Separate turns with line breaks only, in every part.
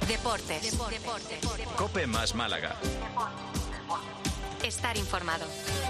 Deportes.
COPE más Málaga.
Estar informado.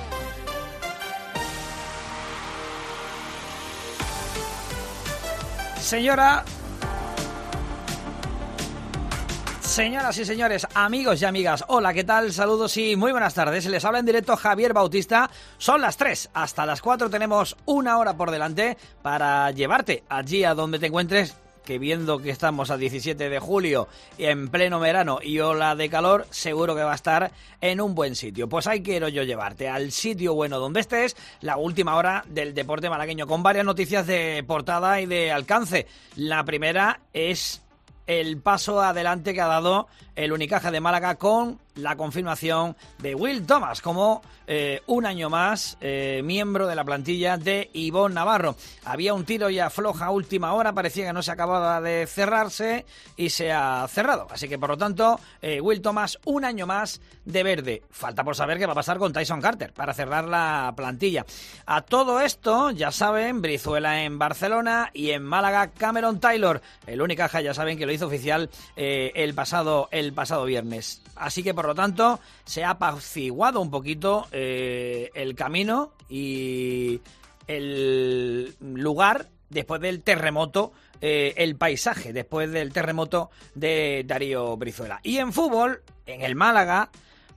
Señoras y señores, amigos y amigas, hola, ¿qué tal? Saludos y muy buenas tardes. Les habla en directo Javier Bautista. Son las 3, hasta las 4 tenemos una hora por delante para llevarte allí a donde te encuentres, que viendo que estamos a 17 de julio en pleno verano y ola de calor, seguro que va a estar en un buen sitio. Pues ahí quiero yo llevarte, al sitio bueno donde estés, la última hora del deporte malagueño, con varias noticias de portada y de alcance. La primera es el paso adelante que ha dado el Unicaja de Málaga con la confirmación de Will Thomas como un año más miembro de la plantilla de Ivonne Navarro. Había un tiro y afloja a última hora, parecía que no se acababa de cerrarse y se ha cerrado. Así que por lo tanto, Will Thomas un año más de verde. Falta por saber qué va a pasar con Tyson Carter para cerrar la plantilla. A todo esto, ya saben, Brizuela en Barcelona y en Málaga Cameron Taylor. El Unicaja ya saben que lo hizo oficial el pasado viernes. Así que por lo tanto se ha apaciguado un poquito el camino y el lugar después del terremoto, el paisaje después del terremoto de Darío Brizuela. Y en fútbol, en el Málaga,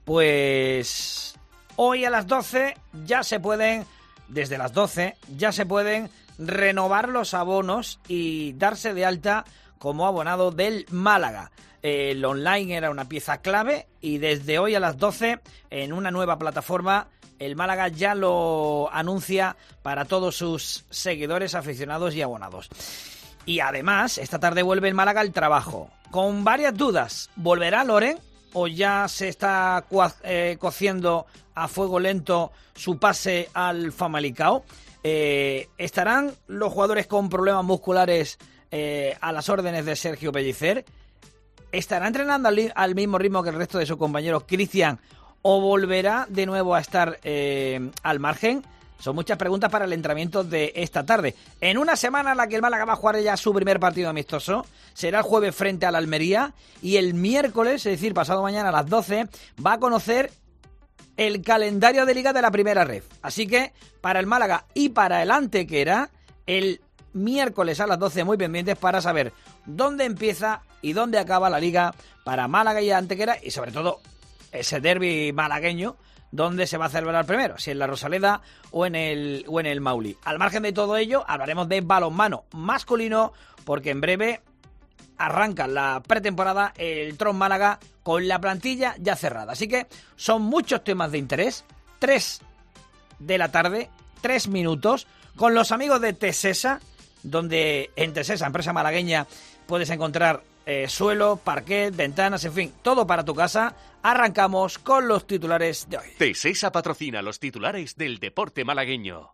pues hoy a las 12 ya se pueden, desde las 12 ya se pueden renovar los abonos y darse de alta como abonado del Málaga. El online era una pieza clave y desde hoy a las 12 en una nueva plataforma el Málaga ya lo anuncia para todos sus seguidores, aficionados y abonados. Y además, esta tarde vuelve el Málaga al trabajo, con varias dudas. ¿Volverá Loren o ya se está cociendo a fuego lento su pase al Famalicão? ¿Estarán los jugadores con problemas musculares a las órdenes de Sergio Pellicer? ¿Estará entrenando al mismo ritmo que el resto de sus compañeros Cristian o volverá de nuevo a estar al margen? Son muchas preguntas para el entrenamiento de esta tarde. En una semana en la que el Málaga va a jugar ya su primer partido amistoso, será el jueves frente al Almería y el miércoles, es decir, pasado mañana a las 12, va a conocer el calendario de liga de la primera ref. Así que para el Málaga y para el Antequera, el miércoles a las 12 muy pendientes para saber dónde empieza y dónde acaba la liga para Málaga y Antequera y sobre todo ese derbi malagueño donde se va a celebrar primero, si en la Rosaleda o en el Mauli. Al margen de todo ello, hablaremos de balonmano masculino porque en breve arranca la pretemporada el Tron Málaga con la plantilla ya cerrada. Así que son muchos temas de interés. 3 de la tarde, 3 minutos, con los amigos de Tesesa, donde en Tesesa, empresa malagueña, puedes encontrar suelo, parquet, ventanas, en fin, todo para tu casa. Arrancamos con los titulares de hoy.
Tesesa patrocina los titulares del deporte malagueño.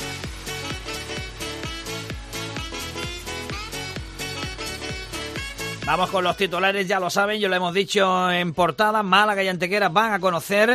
Vamos con los titulares, ya lo saben, ya lo hemos dicho en portada. Málaga y Antequera van a conocer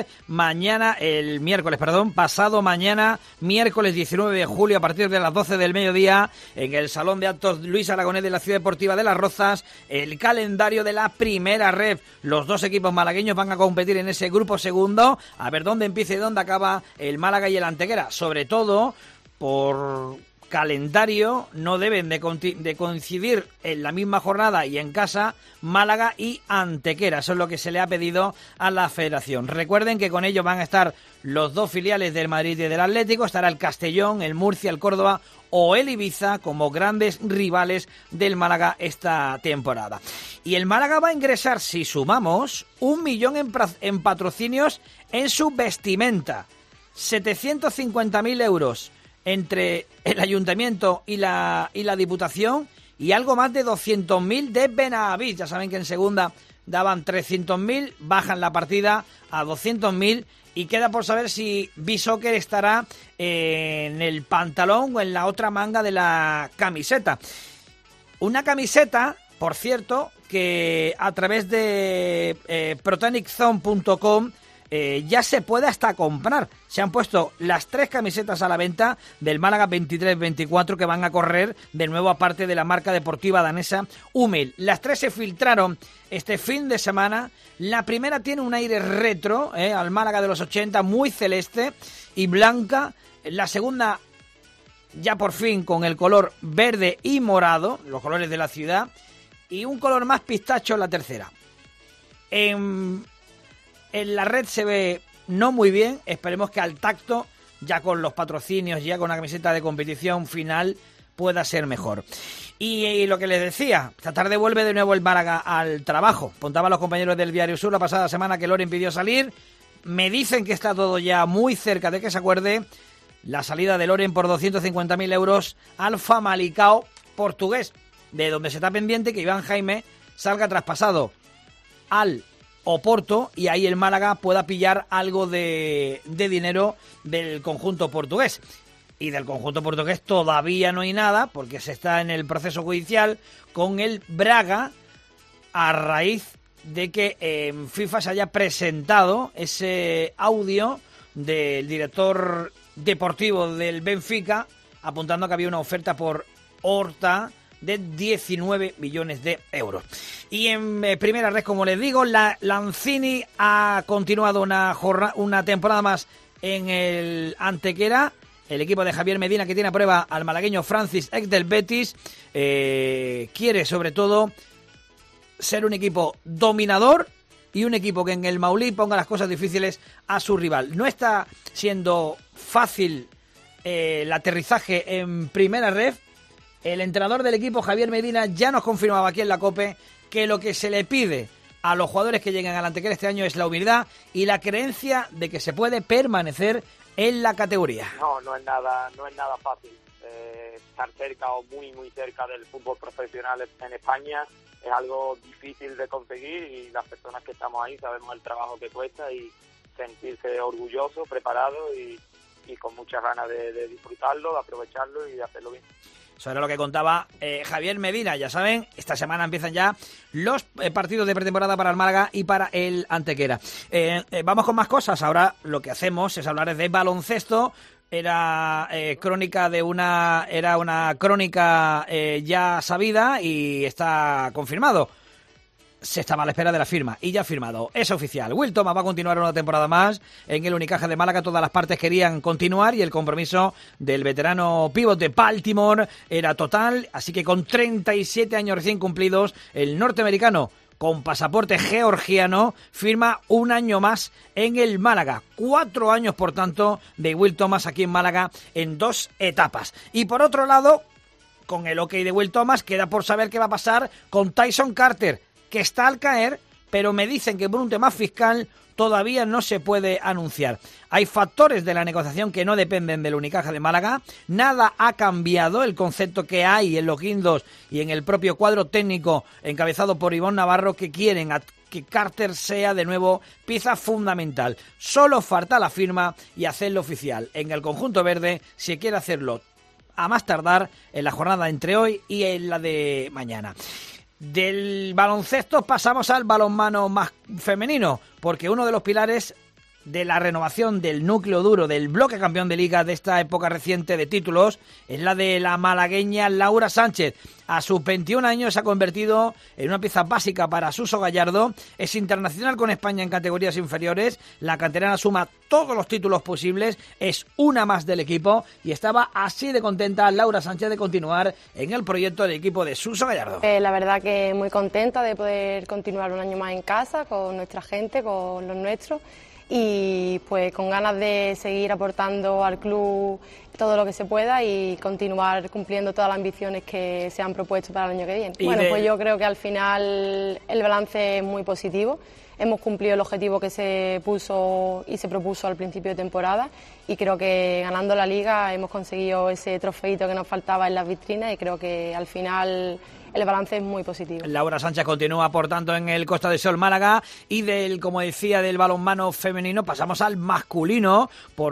pasado mañana, miércoles 19 de julio, a partir de las 12 del mediodía, en el Salón de Actos Luis Aragonés de la Ciudad Deportiva de Las Rozas, el calendario de la primera ref. Los dos equipos malagueños van a competir en ese grupo segundo, a ver dónde empieza y dónde acaba el Málaga y el Antequera. Sobre todo, por calendario no deben de coincidir en la misma jornada y en casa Málaga y Antequera. Eso es lo que se le ha pedido a la federación. Recuerden que con ello van a estar los dos filiales del Madrid y del Atlético. Estará el Castellón, el Murcia, el Córdoba o el Ibiza como grandes rivales del Málaga esta temporada. Y el Málaga va a ingresar, si sumamos, 1 millón en patrocinios en su vestimenta. 750.000 euros entre el Ayuntamiento y la Diputación y algo más de 200.000 de Benavís. Ya saben que en segunda daban 300.000, bajan la partida a 200.000 y queda por saber si B-Soccer estará en el pantalón o en la otra manga de la camiseta. Una camiseta, por cierto, que a través de protaniczone.com ya se puede hasta comprar. Se han puesto las 3 camisetas a la venta del Málaga 23-24 que van a correr de nuevo a parte de la marca deportiva danesa Hummel. Las 3 se filtraron este fin de semana. La primera tiene un aire retro, al Málaga de los 80, muy celeste y blanca. La segunda ya por fin con el color verde y morado, los colores de la ciudad, y un color más pistacho la tercera. En la red se ve no muy bien, esperemos que al tacto, ya con los patrocinios, ya con la camiseta de competición final, pueda ser mejor. Y lo que les decía, esta tarde vuelve de nuevo el Málaga al trabajo. Contaban los compañeros del Diario Sur la pasada semana que Loren pidió salir. Me dicen que está todo ya muy cerca de que se acuerde la salida de Loren por 250.000 euros al Famalicão portugués, de donde se está pendiente que Iván Jaime salga traspasado al Oporto y ahí el Málaga pueda pillar algo de dinero del conjunto portugués. Y del conjunto portugués todavía no hay nada porque se está en el proceso judicial con el Braga a raíz de que en FIFA se haya presentado ese audio del director deportivo del Benfica apuntando que había una oferta por Horta de 19 millones de euros. Y en primera red, como les digo, la Lanzini ha continuado una temporada más en el Antequera. El equipo de Javier Medina, que tiene a prueba al malagueño Francis, ex del Betis, quiere sobre todo ser un equipo dominador y un equipo que en el Maulí ponga las cosas difíciles a su rival. No está siendo fácil el aterrizaje en primera ref. El entrenador del equipo, Javier Medina, ya nos confirmaba aquí en la COPE que lo que se le pide a los jugadores que lleguen al Antequera este año es la humildad y la creencia de que se puede permanecer en la categoría.
No es nada fácil. Estar cerca o muy cerca del fútbol profesional en España es algo difícil de conseguir y las personas que estamos ahí sabemos el trabajo que cuesta y sentirse orgulloso, preparado y con muchas ganas de disfrutarlo, de aprovecharlo y de hacerlo bien.
Eso era lo que contaba Javier Medina. Ya saben, esta semana empiezan ya los partidos de pretemporada para el Málaga y para el Antequera. Vamos con más cosas. Ahora lo que hacemos es hablar de baloncesto. Era una crónica ya sabida y está confirmado. Se estaba a la espera de la firma y ya ha firmado. Es oficial. Will Thomas va a continuar una temporada más en el Unicaja de Málaga. Todas las partes querían continuar y el compromiso del veterano pívot de Baltimore era total. Así que con 37 años recién cumplidos, el norteamericano con pasaporte georgiano firma un año más en el Málaga. 4 años, por tanto, de Will Thomas aquí en Málaga en 2 etapas. Y por otro lado, con el ok de Will Thomas, queda por saber qué va a pasar con Tyson Carter, que está al caer, pero me dicen que por un tema fiscal todavía no se puede anunciar. Hay factores de la negociación que no dependen del Unicaja de Málaga. Nada ha cambiado. El concepto que hay en los guindos y en el propio cuadro técnico encabezado por Ivonne Navarro, que quieren que Carter sea de nuevo pieza fundamental. Solo falta la firma y hacerlo oficial. En el conjunto verde se quiere hacerlo a más tardar en la jornada entre hoy y en la de mañana. Del baloncesto pasamos al balonmano más femenino, porque uno de los pilares de la renovación del núcleo duro del bloque campeón de liga de esta época reciente de títulos es la de la malagueña Laura Sánchez. A sus 21 años se ha convertido en una pieza básica para Suso Gallardo. Es internacional con España en categorías inferiores. La canterana suma todos los títulos posibles. Es una más del equipo y estaba así de contenta Laura Sánchez de continuar en el proyecto del equipo de Suso Gallardo.
La verdad que muy contenta de poder continuar un año más en casa con nuestra gente, con los nuestros. Y pues con ganas de seguir aportando al club todo lo que se pueda y continuar cumpliendo todas las ambiciones que se han propuesto para el año que viene. Pues yo creo que al final el balance es muy positivo. Hemos cumplido el objetivo que se puso y se propuso al principio de temporada y creo que ganando la liga hemos conseguido ese trofeito que nos faltaba en las vitrinas y creo que al final el balance es muy positivo. Laura Sánchez continúa, por tanto, en el Costa del Sol Málaga y como decía, del balonmano femenino pasamos al masculino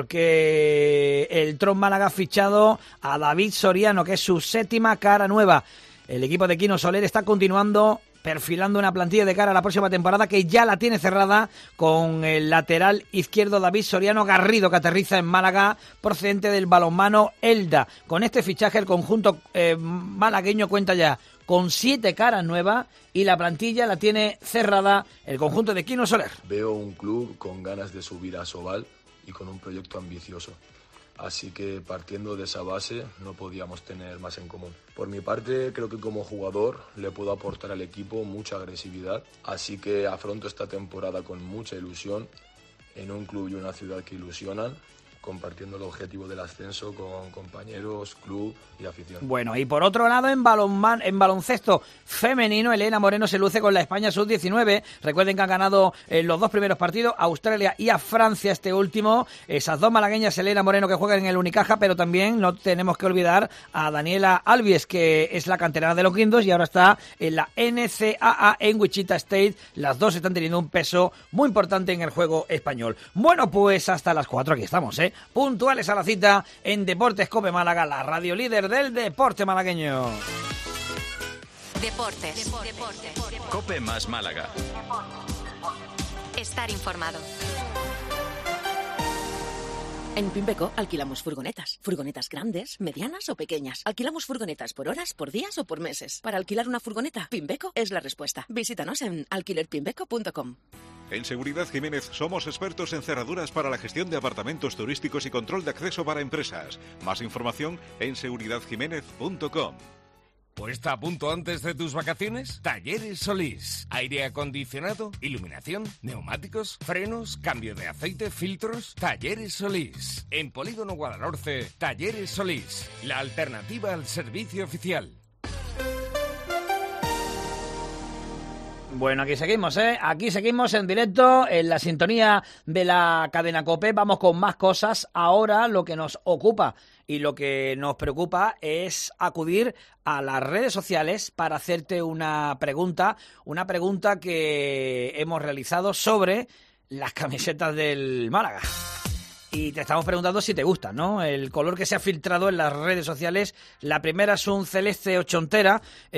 porque el Tron Málaga ha fichado a David Soriano, que es su 7ª cara nueva. El equipo de Quino Soler está continuando
perfilando una plantilla de cara a la próxima temporada que ya la tiene cerrada con el lateral izquierdo David Soriano Garrido, que aterriza en Málaga procedente del balonmano Elda. Con este fichaje el conjunto malagueño cuenta ya con 7 caras nuevas y la plantilla la tiene cerrada el conjunto de Quino Soler.
Veo un club con ganas de subir a Sobal y con un proyecto ambicioso. Así que partiendo de esa base no podíamos tener más en común. Por mi parte creo que como jugador le puedo aportar al equipo mucha agresividad, así que afronto esta temporada con mucha ilusión en un club y una ciudad que ilusionan, compartiendo el objetivo del ascenso con compañeros, club y afición.
Bueno, y por otro lado, en baloncesto femenino, Elena Moreno se luce con la España Sub-19. Recuerden que han ganado los 2 primeros partidos, a Australia y a Francia este último. Esas 2 malagueñas, Elena Moreno, que juegan en el Unicaja, pero también no tenemos que olvidar a Daniela Albies, que es la canterana de los Guindos y ahora está en la NCAA en Wichita State. Las 2 están teniendo un peso muy importante en el juego español. Bueno, pues hasta las 4 aquí estamos, puntuales a la cita en Deportes Cope Málaga, la radio líder del deporte malagueño.
Deportes. Cope más Málaga.
Estar informado.
En Pimbeco alquilamos furgonetas. Furgonetas grandes, medianas o pequeñas. Alquilamos furgonetas por horas, por días o por meses. Para alquilar una furgoneta, Pimbeco es la respuesta. Visítanos en alquilerpimbeco.com.
En Seguridad Jiménez somos expertos en cerraduras para la gestión de apartamentos turísticos y control de acceso para empresas. Más información en seguridadjiménez.com.
¿Puesta a punto antes de tus vacaciones? Talleres Solís. Aire acondicionado, iluminación, neumáticos, frenos, cambio de aceite, filtros. Talleres Solís. En Polígono Guadalhorce, Talleres Solís. La alternativa al servicio oficial.
Bueno, aquí seguimos, Aquí seguimos en directo, en la sintonía de la cadena COPE. Vamos con más cosas. Ahora lo que nos ocupa y lo que nos preocupa es acudir a las redes sociales para hacerte una pregunta que hemos realizado sobre las camisetas del Málaga. Y te estamos preguntando si te gustan, ¿no? El color que se ha filtrado en las redes sociales. La primera es un celeste ochentera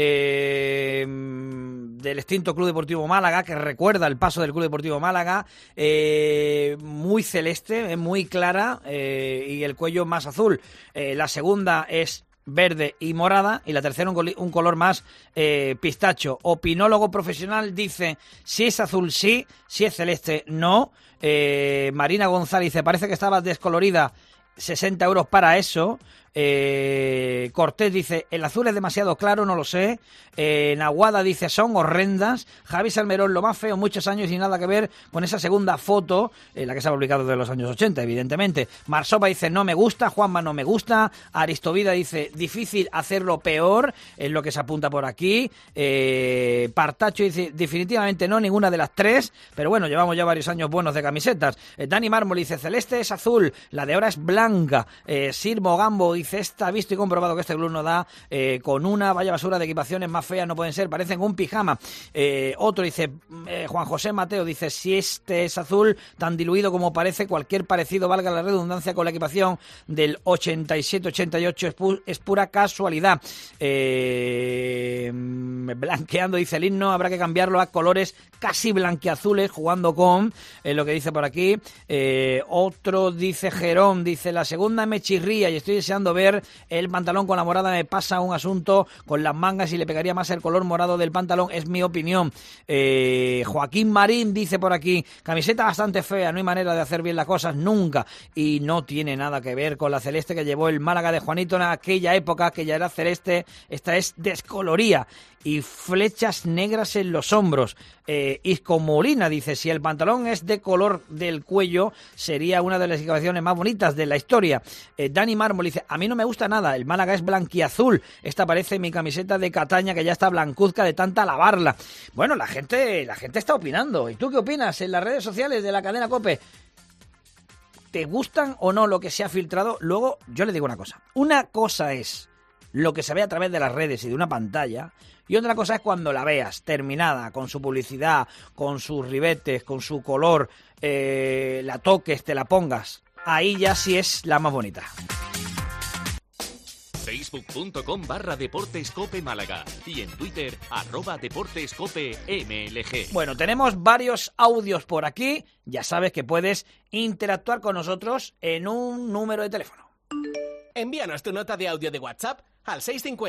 del extinto Club Deportivo Málaga, que recuerda el paso del Club Deportivo Málaga. Muy celeste, muy clara y el cuello más azul. La segunda es verde y morada, y la tercera un color más pistacho. Opinólogo profesional dice: si es azul sí, si es celeste no. Marina González dice: parece que estaba descolorida, 60 euros para eso. Cortés dice: el azul es demasiado claro, no lo sé. Naguada dice: son horrendas. Javi Salmerón: lo más feo, muchos años y nada que ver con esa segunda foto, la que se ha publicado de los años 80, evidentemente. Marsopa dice: no me gusta. Juanma: no me gusta. Aristovida dice: difícil hacerlo peor, es lo que se apunta por aquí. Partacho dice: definitivamente no, ninguna de las tres, pero bueno, llevamos ya varios años buenos de camisetas. Dani Mármol dice: celeste es azul, la de ahora es blanca. Sirmo Gambo dice: está visto y comprobado que este club no da con una, vaya basura de equipaciones más feas no pueden ser, parecen un pijama. Otro dice, Juan José Mateo dice: si este es azul, tan diluido como parece, cualquier parecido, valga la redundancia, con la equipación del 87-88 es pura casualidad. Blanqueando dice: el himno habrá que cambiarlo a colores casi blanqueazules, jugando con lo que dice por aquí. Otro dice, Jerón dice: la segunda me chirría y estoy deseando ver el pantalón con la morada, me pasa un asunto con las mangas y le pegaría más el color morado del pantalón, es mi opinión. Joaquín Marín dice por aquí: camiseta bastante fea, no hay manera de hacer bien las cosas nunca, y no tiene nada que ver con la celeste que llevó el Málaga de Juanito en aquella época, que ya era celeste. Esta es descoloría y flechas negras en los hombros. Isco Molina dice: si el pantalón es de color del cuello, sería una de las equipaciones más bonitas de la historia. Dani Mármol dice: a mí no me gusta nada, el Málaga es blanquiazul, esta parece mi camiseta de Cataña, que ya está blancuzca de tanta lavarla. Bueno, la gente está opinando. ¿Y tú qué opinas en las redes sociales de la cadena COPE? ¿Te gustan o no lo que se ha filtrado? Luego, yo le digo una cosa es lo que se ve a través de las redes y de una pantalla, y otra cosa es cuando la veas terminada, con su publicidad, con sus ribetes, con su color, la toques, te la pongas. Ahí ya sí es la más bonita.
facebook.com/deportescope Málaga y en Twitter @deportescope_MLG.
Bueno, tenemos varios audios por aquí. Ya sabes que puedes interactuar con nosotros en un número de teléfono.
Envíanos tu nota de audio de WhatsApp al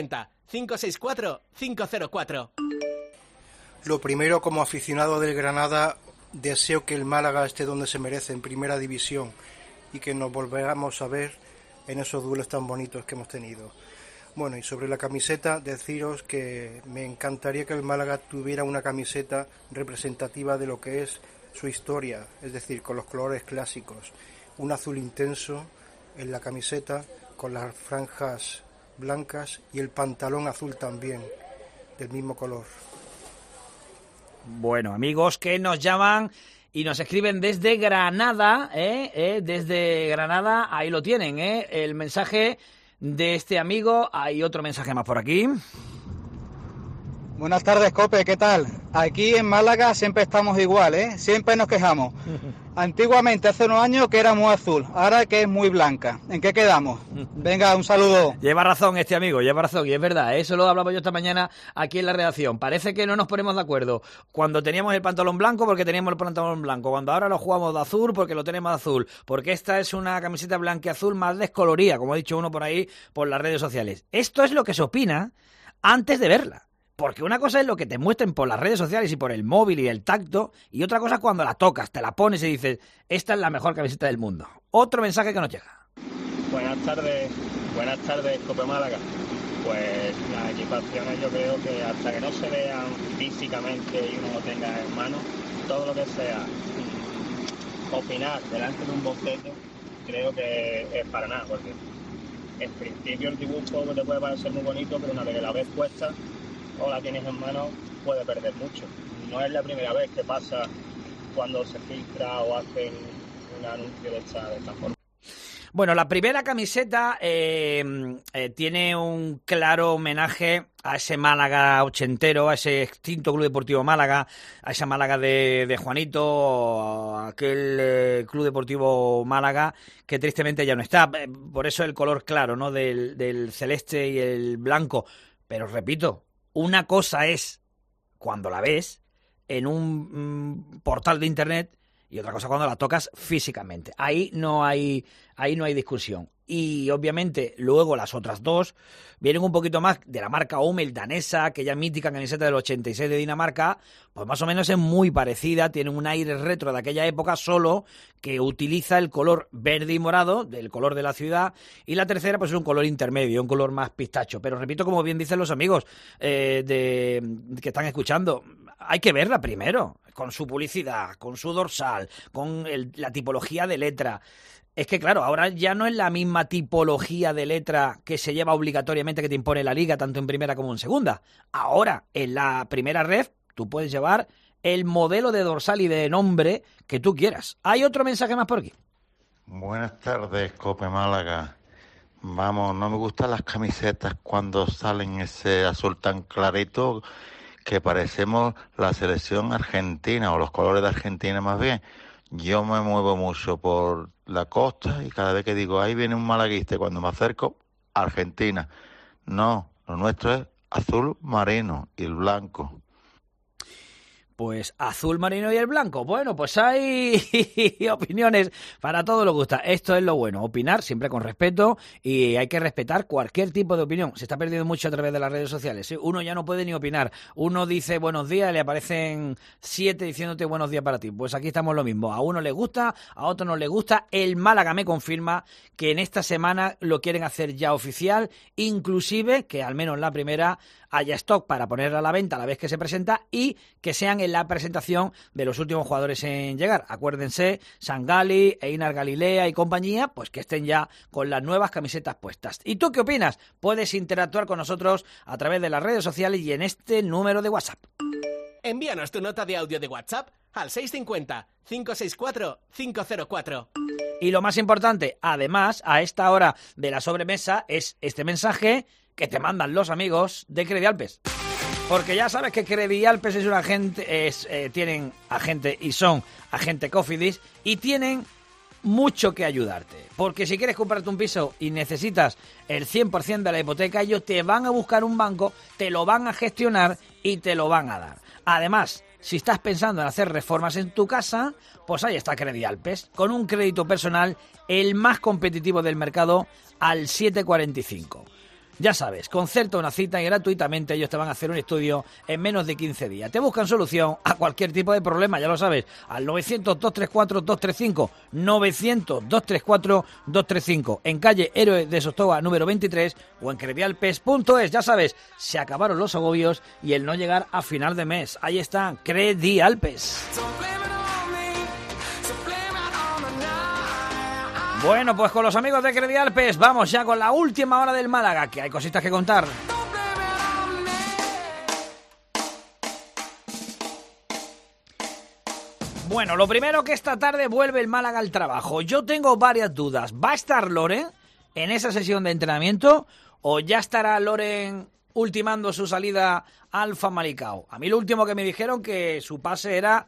650-564-504.
Lo primero, como aficionado del Granada, deseo que el Málaga esté donde se merece, en primera división, y que nos volvamos a ver en esos duelos tan bonitos que hemos tenido. Bueno, y sobre la camiseta, deciros que me encantaría que el Málaga tuviera una camiseta representativa de lo que es su historia, es decir, con los colores clásicos, un azul intenso en la camiseta con las franjas blancas y el pantalón azul también, del mismo color.
Bueno, amigos que nos llaman y nos escriben desde Granada, desde Granada, ahí lo tienen, el mensaje de este amigo. Hay otro mensaje más por aquí.
Buenas tardes, Cope, ¿qué tal? Aquí en Málaga siempre estamos igual, siempre nos quejamos. Antiguamente, hace unos años, que era muy azul, ahora que es muy blanca. ¿En qué quedamos? Venga, un saludo.
Lleva razón este amigo, lleva razón, y es verdad, eso lo hablaba yo esta mañana aquí en la redacción. Parece que no nos ponemos de acuerdo cuando teníamos el pantalón blanco porque teníamos el pantalón blanco, cuando ahora lo jugamos de azul porque lo tenemos de azul, porque esta es una camiseta blanca y azul más descolorida, como ha dicho uno por ahí por las redes sociales. Esto es lo que se opina antes de verla. Porque una cosa es lo que te muestren por las redes sociales y por el móvil y el tacto, y otra cosa es cuando la tocas, te la pones y dices, esta es la mejor camiseta del mundo. Otro mensaje que nos llega.
Buenas tardes, Cope Málaga. Pues las equipaciones yo creo que hasta que no se vean físicamente y uno lo tenga en mano, todo lo que sea opinar delante de un boceto, creo que es para nada, porque en principio el dibujo te puede parecer muy bonito, pero una vez que la ves puesta o la tienes en mano, puede perder mucho. No es la primera vez que pasa cuando se filtra o hacen un anuncio de esta forma.
Bueno, la primera camiseta tiene un claro homenaje a ese Málaga ochentero, a ese extinto Club Deportivo Málaga, a esa Málaga de Juanito, a aquel Club Deportivo Málaga que tristemente ya no está. Por eso el color claro, ¿no?, del celeste y el blanco. Pero repito, una cosa es cuando la ves en un portal de internet y otra cosa cuando la tocas físicamente. Ahí no hay discusión. Y obviamente luego las otras dos vienen un poquito más de la marca Hummel danesa, aquella mítica camiseta del 86 de Dinamarca, pues más o menos es muy parecida, tiene un aire retro de aquella época, solo que utiliza el color verde y morado, del color de la ciudad, y la tercera pues es un color intermedio, un color más pistacho. Pero repito, como bien dicen los amigos que están escuchando, hay que verla primero, con su publicidad, con su dorsal, con la tipología de letra. Es que claro, ahora ya no es la misma tipología de letra que se lleva obligatoriamente, que te impone la liga, tanto en primera como en segunda. Ahora, en la primera ref, tú puedes llevar el modelo de dorsal y de nombre que tú quieras. Hay otro mensaje más por aquí.
Buenas tardes, Cope Málaga. Vamos, no me gustan las camisetas cuando salen ese azul tan clarito que parecemos la selección argentina, o los colores de Argentina más bien. Yo me muevo mucho por la costa y cada vez que digo, ahí viene un malaguista, y cuando me acerco, Argentina. No, lo nuestro es azul marino y el blanco.
Pues azul marino y el blanco. Bueno, pues hay opiniones para todo lo que gusta. Esto es lo bueno, opinar siempre con respeto, y hay que respetar cualquier tipo de opinión. Se está perdiendo mucho a través de las redes sociales, ¿sí? Uno ya no puede ni opinar. Uno dice buenos días y le aparecen 7 diciéndote buenos días para ti. Pues aquí estamos lo mismo. A uno le gusta, a otro no le gusta. El Málaga me confirma que en esta semana lo quieren hacer ya oficial, inclusive que al menos la primera haya stock para poner a la venta a la vez que se presenta, y que sean en la presentación de los últimos jugadores en llegar. Acuérdense, Sangali, Einar Galilea y compañía, pues que estén ya con las nuevas camisetas puestas. ¿Y tú qué opinas? Puedes interactuar con nosotros a través de las redes sociales y en este número de WhatsApp.
Envíanos tu nota de audio de WhatsApp al 650-564-504.
Y lo más importante, además, a esta hora de la sobremesa, es este mensaje que te mandan los amigos de Credialpes. Porque ya sabes que Credialpes es un agente, tienen agente y son agente Cofidis, y tienen mucho que ayudarte. Porque si quieres comprarte un piso y necesitas el 100% de la hipoteca, ellos te van a buscar un banco, te lo van a gestionar y te lo van a dar. Además, si estás pensando en hacer reformas en tu casa, pues ahí está Credialpes, con un crédito personal el más competitivo del mercado al 745. Ya sabes, concerta una cita y gratuitamente ellos te van a hacer un estudio en menos de 15 días. Te buscan solución a cualquier tipo de problema, ya lo sabes, al 900-234-235, 900-234-235, en calle Héroe de Sostoa, número 23, o en credialpes.es. Ya sabes, se acabaron los agobios y el no llegar a final de mes. Ahí está, Credialpes. Bueno, pues con los amigos de Credialpes vamos ya con la última hora del Málaga, que hay cositas que contar. Bueno, lo primero, que esta tarde vuelve el Málaga al trabajo. Yo tengo varias dudas. ¿Va a estar Loren en esa sesión de entrenamiento o ya estará Loren ultimando su salida al Famalicão? A mí lo último que me dijeron que su pase era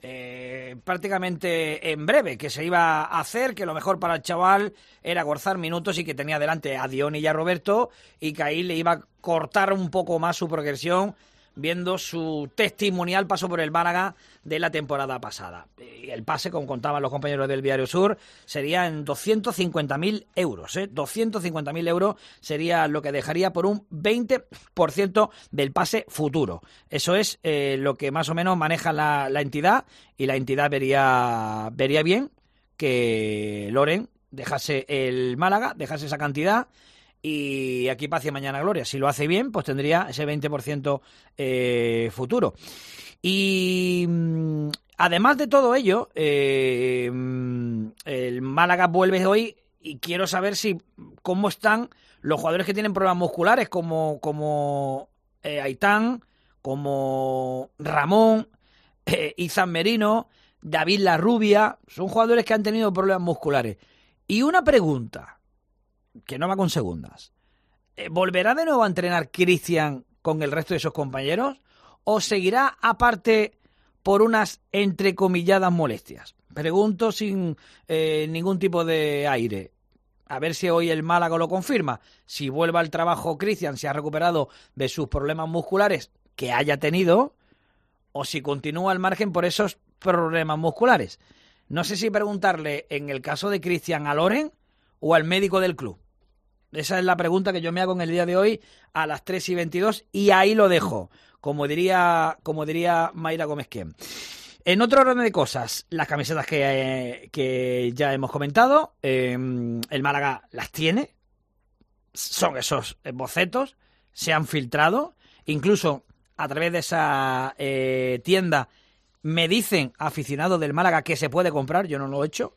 prácticamente en breve, que se iba a hacer, que lo mejor para el chaval era gozar minutos y que tenía delante a Dion y a Roberto y que ahí le iba a cortar un poco más su progresión viendo su testimonial paso por el Málaga de la temporada pasada. Y el pase, como contaban los compañeros del Diario Sur, sería en 250.000 euros. 250.000 euros sería lo que dejaría por un 20% del pase futuro. Eso es lo que más o menos maneja la entidad, y la entidad vería bien que Loren dejase el Málaga, dejase esa cantidad, y aquí paz y mañana gloria. Si lo hace bien, pues tendría ese 20% futuro. Y además de todo ello, el Málaga vuelve hoy, y quiero saber cómo están los jugadores que tienen problemas musculares, como Aitán, como Ramón, Izan Merino, David Larrubia. Son jugadores que han tenido problemas musculares. Y una pregunta que no va con segundas: ¿volverá de nuevo a entrenar Cristian con el resto de sus compañeros o seguirá aparte por unas entrecomilladas molestias? Pregunto sin ningún tipo de aire. A ver si hoy el Málaga lo confirma. Si vuelve al trabajo Cristian, si ha recuperado de sus problemas musculares que haya tenido, o si continúa al margen por esos problemas musculares. No sé si preguntarle en el caso de Cristian a Loren o al médico del club. Esa es la pregunta que yo me hago en el día de hoy a las 3:22, y ahí lo dejo, como diría Mayra Gómez Quien. En otro orden de cosas, las camisetas que ya hemos comentado, el Málaga las tiene, son esos bocetos, se han filtrado, incluso a través de esa tienda me dicen aficionados del Málaga que se puede comprar, yo no lo he hecho,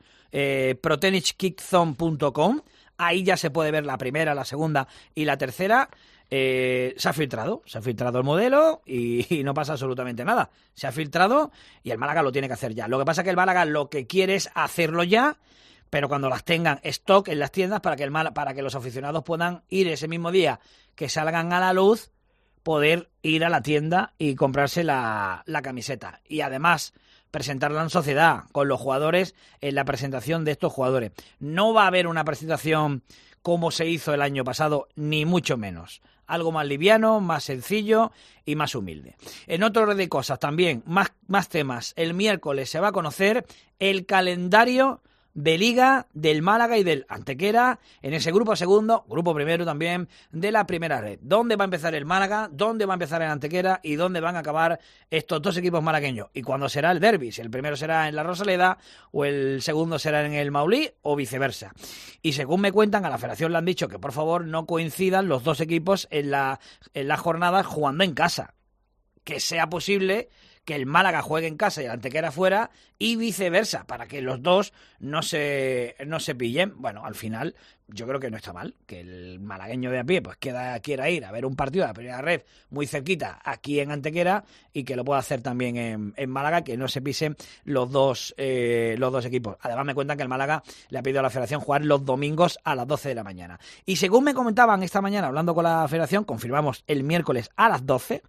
protenichkickzone.com. Ahí ya se puede ver la primera, la segunda y la tercera. Se ha filtrado el modelo y no pasa absolutamente nada. Se ha filtrado y el Málaga lo tiene que hacer ya. Lo que pasa es que el Málaga lo que quiere es hacerlo ya, pero cuando las tengan stock en las tiendas, para que los aficionados puedan ir ese mismo día que salgan a la luz, poder ir a la tienda y comprarse la camiseta. Y además presentarla en sociedad con los jugadores en la presentación de estos jugadores. No va a haber una presentación como se hizo el año pasado, ni mucho menos. Algo más liviano, más sencillo y más humilde. En otro orden de cosas también, más temas. El miércoles se va a conocer el calendario de Liga del Málaga y del Antequera en ese grupo segundo, grupo primero también de la primera red. ¿Dónde va a empezar el Málaga? ¿Dónde va a empezar el Antequera? ¿Y dónde van a acabar estos dos equipos malagueños? ¿Y cuándo será el derbi? Si el primero será en la Rosaleda o el segundo será en el Maulí o viceversa. Y según me cuentan, a la Federación le han dicho que por favor no coincidan los dos equipos en la jornada jugando en casa. Que sea posible que el Málaga juegue en casa y el Antequera fuera, y viceversa, para que los dos no se pillen. Bueno, al final yo creo que no está mal que el malagueño de a pie pues quiera ir a ver un partido de la primera red muy cerquita aquí en Antequera, y que lo pueda hacer también en Málaga, que no se pisen los dos equipos. Además me cuentan que el Málaga le ha pedido a la Federación jugar los domingos a las 12 de la mañana. Y según me comentaban esta mañana hablando con la Federación, confirmamos el miércoles a las 12.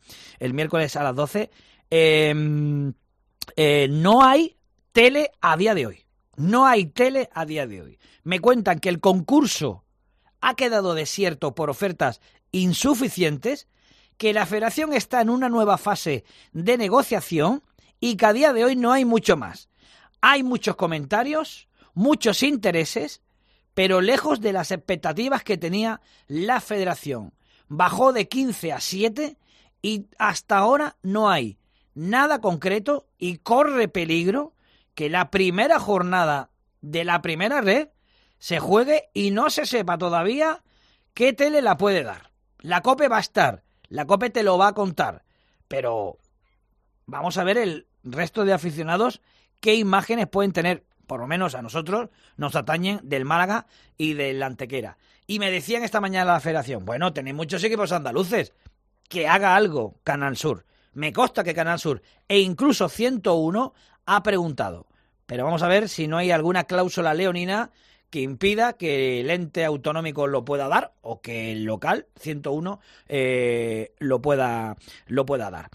No hay tele a día de hoy. No hay tele a día de hoy. Me cuentan que el concurso ha quedado desierto por ofertas insuficientes, que la federación está en una nueva fase de negociación y que a día de hoy no hay mucho más. Hay muchos comentarios, muchos intereses, pero lejos de las expectativas que tenía la federación. Bajó de 15 a 7 y hasta ahora no hay nada concreto y corre peligro que la primera jornada de la primera red se juegue y no se sepa todavía qué tele la puede dar. La COPE va a estar, la COPE te lo va a contar, pero vamos a ver el resto de aficionados qué imágenes pueden tener. Por lo menos a nosotros nos atañen del Málaga y del Antequera. Y me decían esta mañana la federación, bueno, tenéis muchos equipos andaluces, que haga algo Canal Sur. Me consta que Canal Sur e incluso 101 ha preguntado. Pero vamos a ver si no hay alguna cláusula leonina que impida que el ente autonómico lo pueda dar o que el local 101 lo pueda dar.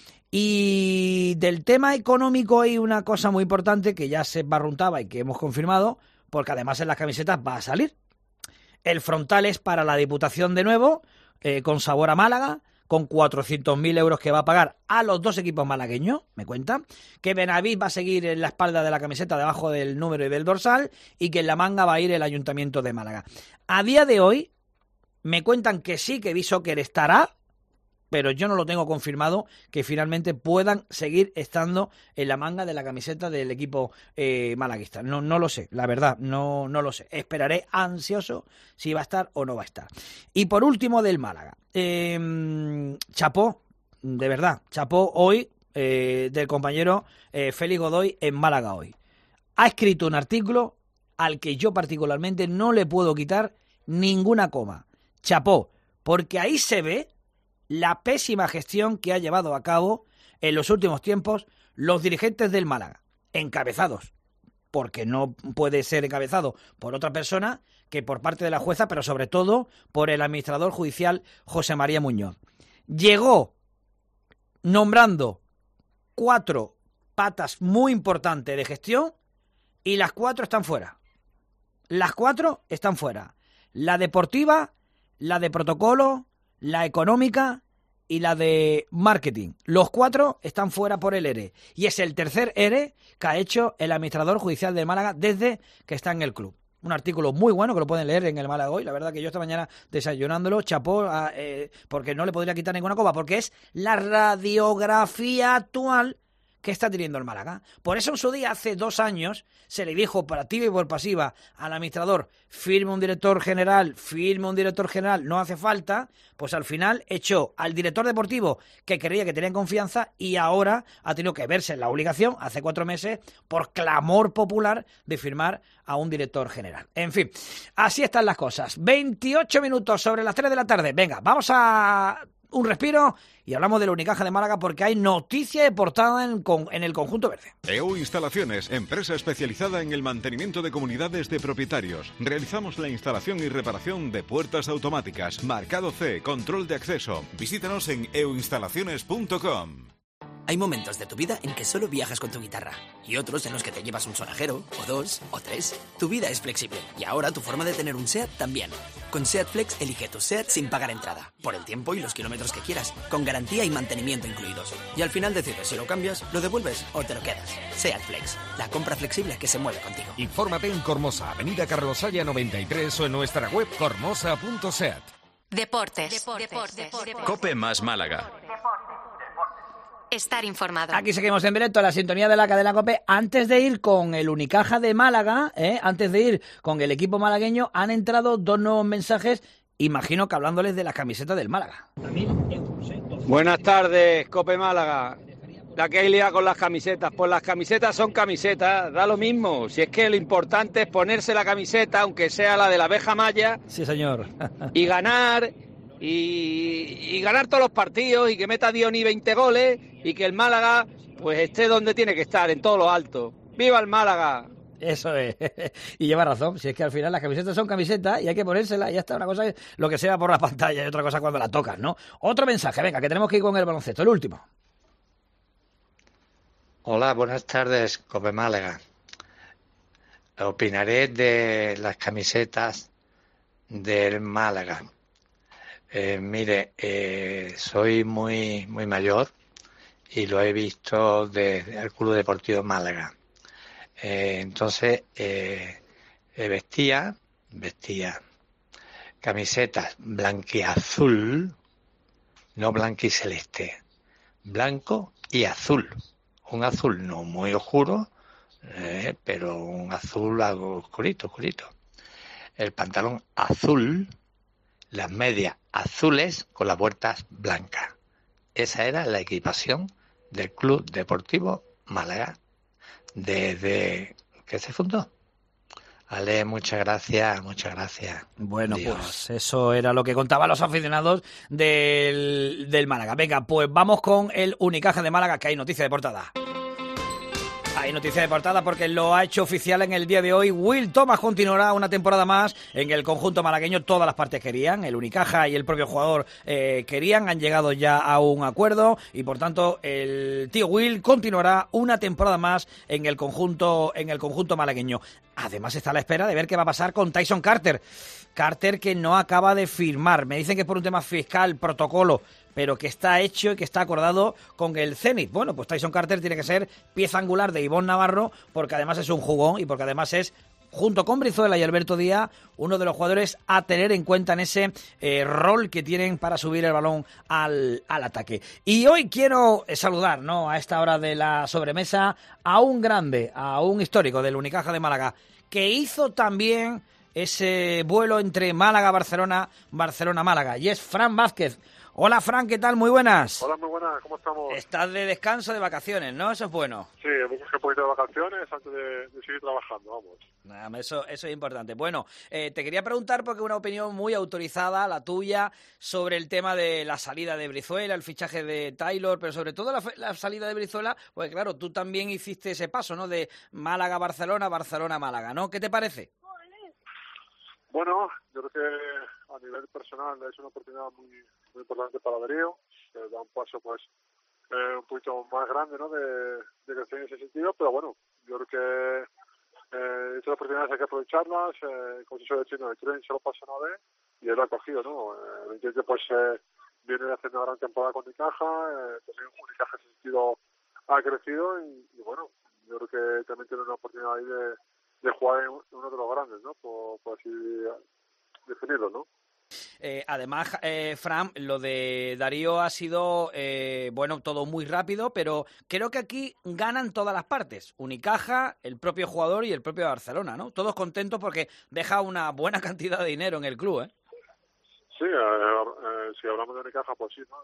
Y del tema económico hay una cosa muy importante que ya se barruntaba y que hemos confirmado, porque además en las camisetas va a salir. El frontal es para la Diputación de nuevo, con sabor a Málaga, con 400.000 euros que va a pagar a los dos equipos malagueños, me cuentan, que Benavís va a seguir en la espalda de la camiseta debajo del número y del dorsal y que en la manga va a ir el Ayuntamiento de Málaga. A día de hoy me cuentan que sí, que B-Soccer estará, pero yo no lo tengo confirmado que finalmente puedan seguir estando en la manga de la camiseta del equipo malaguista. No lo sé, la verdad, no lo sé. Esperaré ansioso si va a estar o no va a estar. Y por último del Málaga. Chapó, de verdad, chapó hoy del compañero Félix Godoy en Málaga hoy. Ha escrito un artículo al que yo particularmente no le puedo quitar ninguna coma. Chapó, porque ahí se ve la pésima gestión que ha llevado a cabo en los últimos tiempos los dirigentes del Málaga, encabezados, porque no puede ser encabezado por otra persona que por parte de la jueza, pero sobre todo por el administrador judicial José María Muñoz. Llegó nombrando 4 patas muy importantes de gestión y las 4 están fuera. Las 4 están fuera. La deportiva, la de protocolo, la económica y la de marketing. Los 4 están fuera por el ERE. Y es el tercer ERE que ha hecho el administrador judicial de Málaga desde que está en el club. Un artículo muy bueno que lo pueden leer en el Málaga hoy. La verdad que yo esta mañana desayunándolo, chapó, porque no le podría quitar ninguna copa, porque es la radiografía actual que está teniendo el Málaga. Por eso en su día, hace 2 años, se le dijo por activa y por pasiva al administrador, firme un director general, no hace falta, pues al final echó al director deportivo que creía que tenía confianza y ahora ha tenido que verse en la obligación, hace 4 meses, por clamor popular, de firmar a un director general. En fin, así están las cosas. 28 minutos sobre las 3 de la tarde. Venga, vamos a un respiro y hablamos de la Unicaja de Málaga porque hay noticia de portada en el conjunto verde.
EU Instalaciones, empresa especializada en el mantenimiento de comunidades de propietarios. Realizamos la instalación y reparación de puertas automáticas, marcado C, control de acceso. Visítanos en euinstalaciones.com.
Hay momentos de tu vida en que solo viajas con tu guitarra y otros en los que te llevas un sonajero, o 2, o 3. Tu vida es flexible y ahora tu forma de tener un SEAT también. Con SEAT Flex elige tu SEAT sin pagar entrada, por el tiempo y los kilómetros que quieras, con garantía y mantenimiento incluidos. Y al final decides si lo cambias, lo devuelves o te lo quedas. SEAT Flex, la compra flexible que se mueve contigo.
Infórmate en Cormosa, Avenida Carlos Saya 93 o en nuestra web cormosa.seat.
Deportes.
Cope más Málaga.
Estar informado.
Aquí seguimos en directo a la sintonía de la cadena COPE. Antes de ir con el Unicaja de Málaga, antes de ir con el equipo malagueño, han entrado 2 nuevos mensajes, imagino que hablándoles de las camisetas del Málaga.
Buenas tardes, COPE Málaga. La que hay liada con las camisetas. Pues las camisetas son camisetas, da lo mismo. Si es que lo importante es ponerse la camiseta, aunque sea la de la abeja maya.
Sí, señor.
Y ganar. Y ganar todos los partidos y que meta Diony 20 goles y que el Málaga pues esté donde tiene que estar, en todo lo alto. ¡Viva el Málaga!
Eso es. Y lleva razón. Si es que al final las camisetas son camisetas y hay que ponérselas y ya está. Una cosa es lo que sea por la pantalla y otra cosa cuando la tocas, ¿no? Otro mensaje, venga, que tenemos que ir con el baloncesto, el último.
Hola, buenas tardes, COPE Málaga.
opinaré de las camisetas del Málaga. Mire, soy muy mayor y lo he visto desde el Club Deportivo Málaga. Entonces, vestía camisetas blanquiazul, no blanquiceleste, blanco y azul. Un azul no muy oscuro, pero un azul algo oscurito. El pantalón azul, las medias azules con las vueltas blancas. Esa era la equipación del Club Deportivo Málaga desde que se fundó. Ale, muchas gracias.
Bueno,
Dios.
pues eso era lo que contaban los aficionados del Málaga. Venga, pues vamos con el Unicaja de Málaga, que hay noticia de portada. Hay noticia de portada porque lo ha hecho oficial en el día de hoy. Will Thomas continuará una temporada más en el conjunto malagueño. Todas las partes querían, el Unicaja y el propio jugador querían, han llegado ya a un acuerdo y por tanto el tío Will continuará una temporada más en el conjunto malagueño. Además está a la espera de ver qué va a pasar con Tyson Carter. Carter que no acaba de firmar. Me dicen que es por un tema fiscal, protocolo, pero que está hecho y que está acordado con el Zenit. Bueno, pues Tyson Carter tiene que ser pieza angular de Ivonne Navarro, porque además es un jugón y porque además es, junto con Brizuela y Alberto Díaz, uno de los jugadores a tener en cuenta en ese rol que tienen para subir el balón al ataque. Y hoy quiero saludar, ¿no?, a esta hora de la sobremesa, a un grande, a un histórico del Unicaja de Málaga, que hizo también ese vuelo entre Málaga-Barcelona, Barcelona-Málaga, y es Fran Vázquez. Hola, Fran, ¿qué tal? Muy buenas.
Hola, muy buenas, ¿cómo estamos?
Estás de descanso, de vacaciones, ¿no? Eso es bueno.
Sí, hemos cogido un poquito de vacaciones antes de seguir trabajando, vamos.
Nada, eso es importante. Bueno, te quería preguntar, porque una opinión muy autorizada, la tuya, sobre el tema de la salida de Brizuela, el fichaje de Taylor, pero sobre todo la salida de Brizuela, pues claro, tú también hiciste ese paso, ¿no?, de Málaga-Barcelona, Barcelona-Málaga, ¿no? ¿Qué te parece?
Bueno, yo creo que a nivel personal es una oportunidad muy importante para Darío, que da un paso pues un poquito más grande, ¿no?, de crecer en ese sentido, pero bueno, yo creo que estas oportunidades hay que aprovecharlas, como se suele decir, el tren se lo pasa una vez y él lo ha cogido, ¿no? Evidentemente pues viene haciendo una gran temporada con Unicaja, también Unicaja en ese sentido ha crecido y bueno, yo creo que también tiene una oportunidad ahí de jugar en uno de los grandes, ¿no?, por así definirlo, ¿no?
Además, Fran, lo de Darío ha sido, bueno, todo muy rápido, pero creo que aquí ganan todas las partes. Unicaja, el propio jugador y el propio Barcelona, ¿no? Todos contentos porque deja una buena cantidad de dinero en el club, ¿eh?
Sí, si hablamos de Unicaja, pues sí, ¿no?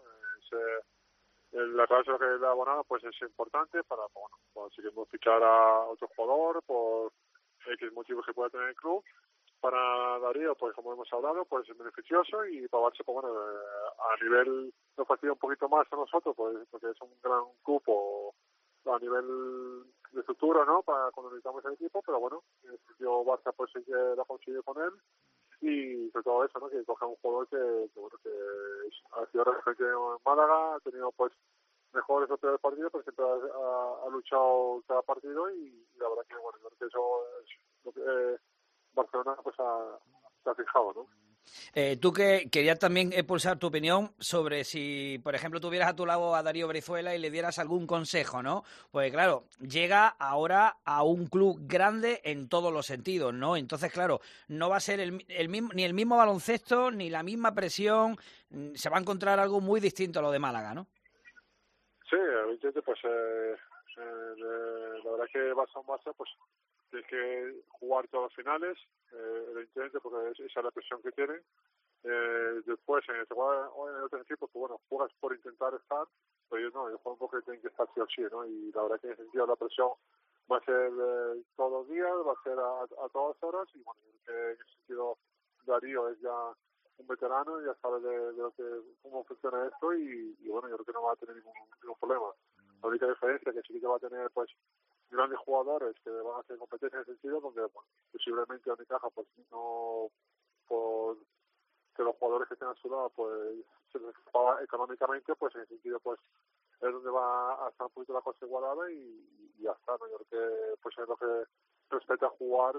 La cláusula que le ha abonado pues es importante para, bueno, pues si queremos fichar a otro jugador por X motivos que pueda tener el club. Para Darío, pues como hemos hablado, pues es beneficioso y para Barça, pues bueno, a nivel nos fastidia un poquito más a nosotros, pues porque es un gran grupo a nivel de estructura, ¿no?, para cuando necesitamos el equipo, pero bueno, yo Barça pues sí que lo consigue con él y sobre todo eso, ¿no?, que coge un jugador que bueno, que ha sido referente en Málaga, ha tenido pues mejores o peores partidos, pero siempre ha luchado cada partido y la verdad que bueno, yo creo que eso es lo que Barcelona pues se ha fijado, ¿no?
Tú que querías también pulsar tu opinión sobre si, por ejemplo, tuvieras a tu lado a Darío Brizuela y le dieras algún consejo, ¿no? Pues claro, llega ahora a un club grande en todos los sentidos, ¿no? Entonces, claro, no va a ser ni el mismo baloncesto, ni la misma presión, se va a encontrar algo muy distinto a lo de Málaga, ¿no?
Sí, evidentemente, pues la verdad que Barça, pues tienes que jugar todas las finales, evidentemente, porque esa es la presión que tienen. Después, en el otro equipo, pues bueno, juegas por intentar estar, pero ellos no, ellos juegan porque tienen que estar sí o sí, ¿no? Y la verdad que en ese sentido la presión va a ser todos los días, va a ser a todas horas, y bueno, en ese sentido Darío es ya un veterano, ya sabe cómo funciona esto, y bueno, yo creo que no va a tener ningún problema. La única diferencia que sí que va a tener, pues, grandes jugadores que van a hacer competencia en ese sentido, donde bueno, posiblemente Unicaja, pues no, por que los jugadores que estén a su lado, pues se les paga económicamente, pues en ese sentido, pues es donde va a estar un poquito la cosa igualada y ya está, ¿no? Yo creo que pues es lo que respecto a jugar,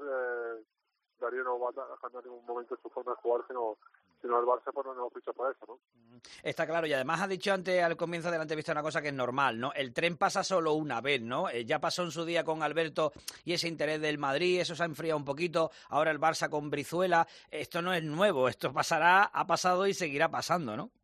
Darío no va a cambiar en ningún momento su forma de jugar, sino el Barça pues no nos ficha para eso, ¿no?
Está claro, y además ha dicho antes, al comienzo de la entrevista, una cosa que es normal, ¿no? El tren pasa solo una vez, ¿no? Ya pasó en su día con Alberto y ese interés del Madrid, eso se ha enfriado un poquito, ahora el Barça con Brizuela, esto no es nuevo, esto pasará, ha pasado y seguirá pasando, ¿no?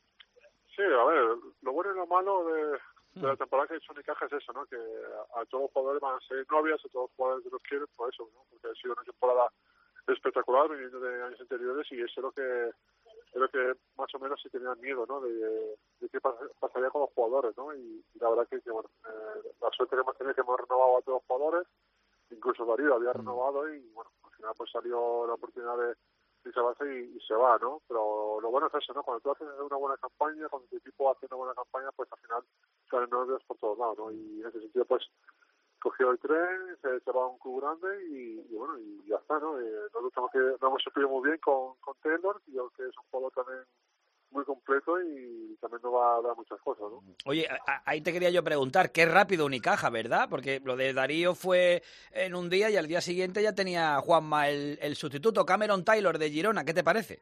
Sí, a ver, lo bueno y lo malo de la temporada que ha hecho Unicaja es eso, ¿no? Que a todos los jugadores van a ser novias, a todos los jugadores que los quieren, por eso, ¿no? Porque ha sido una temporada espectacular viniendo de años anteriores y eso es lo que más o menos se tenía miedo, ¿no? De qué pasaría con los jugadores, ¿no? Y la verdad que bueno, la suerte que hemos tenido es que hemos renovado a todos los jugadores, incluso Darío había renovado y bueno, al final pues salió la oportunidad de salvarse y se va, ¿no? Pero lo bueno es eso, ¿no? Cuando tú haces una buena campaña, cuando tu equipo hace una buena campaña, pues al final salen novios por todos lados, ¿no? Y en ese sentido, pues cogió el tren, se va a un club grande y bueno, y ya está, ¿no? Nosotros nos hemos suplido muy bien con Taylor, y yo creo que es un jugador también muy completo y también nos va a dar muchas cosas, ¿no?
Oye, ahí te quería yo preguntar, qué rápido Unicaja, ¿verdad? Porque lo de Darío fue en un día y al día siguiente ya tenía Juanma el sustituto, Cameron Taylor de Girona, ¿qué te parece?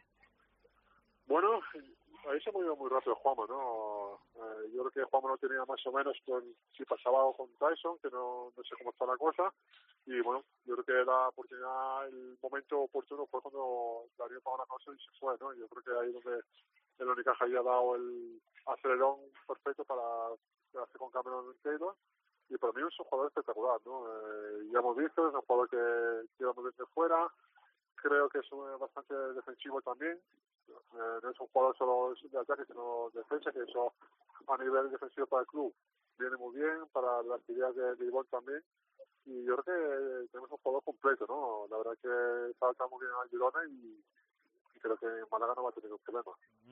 Bueno, ahí se movió muy rápido Juanma, ¿no? Yo creo que Juanma no tenía más o menos si pasaba algo con Tyson, que no sé cómo está la cosa, y bueno, yo creo que la oportunidad, el momento oportuno fue cuando Darío pagó la cosa y se fue, ¿no? Yo creo que ahí donde el Unicaja había dado el acelerón perfecto para hacer con Cameron Taylor, y para mí es un jugador espectacular, ¿no? Ya hemos visto, es un jugador que lleva muy bien de fuera, creo que es bastante defensivo también, no es un jugador solo de ataque, sino de defensa, que eso a nivel defensivo para el club viene muy bien, para las ideas de Ivonne también, y yo creo que tenemos un jugador completo, ¿no? La verdad que salta muy bien a Girona y creo que Málaga no va a tener un problema.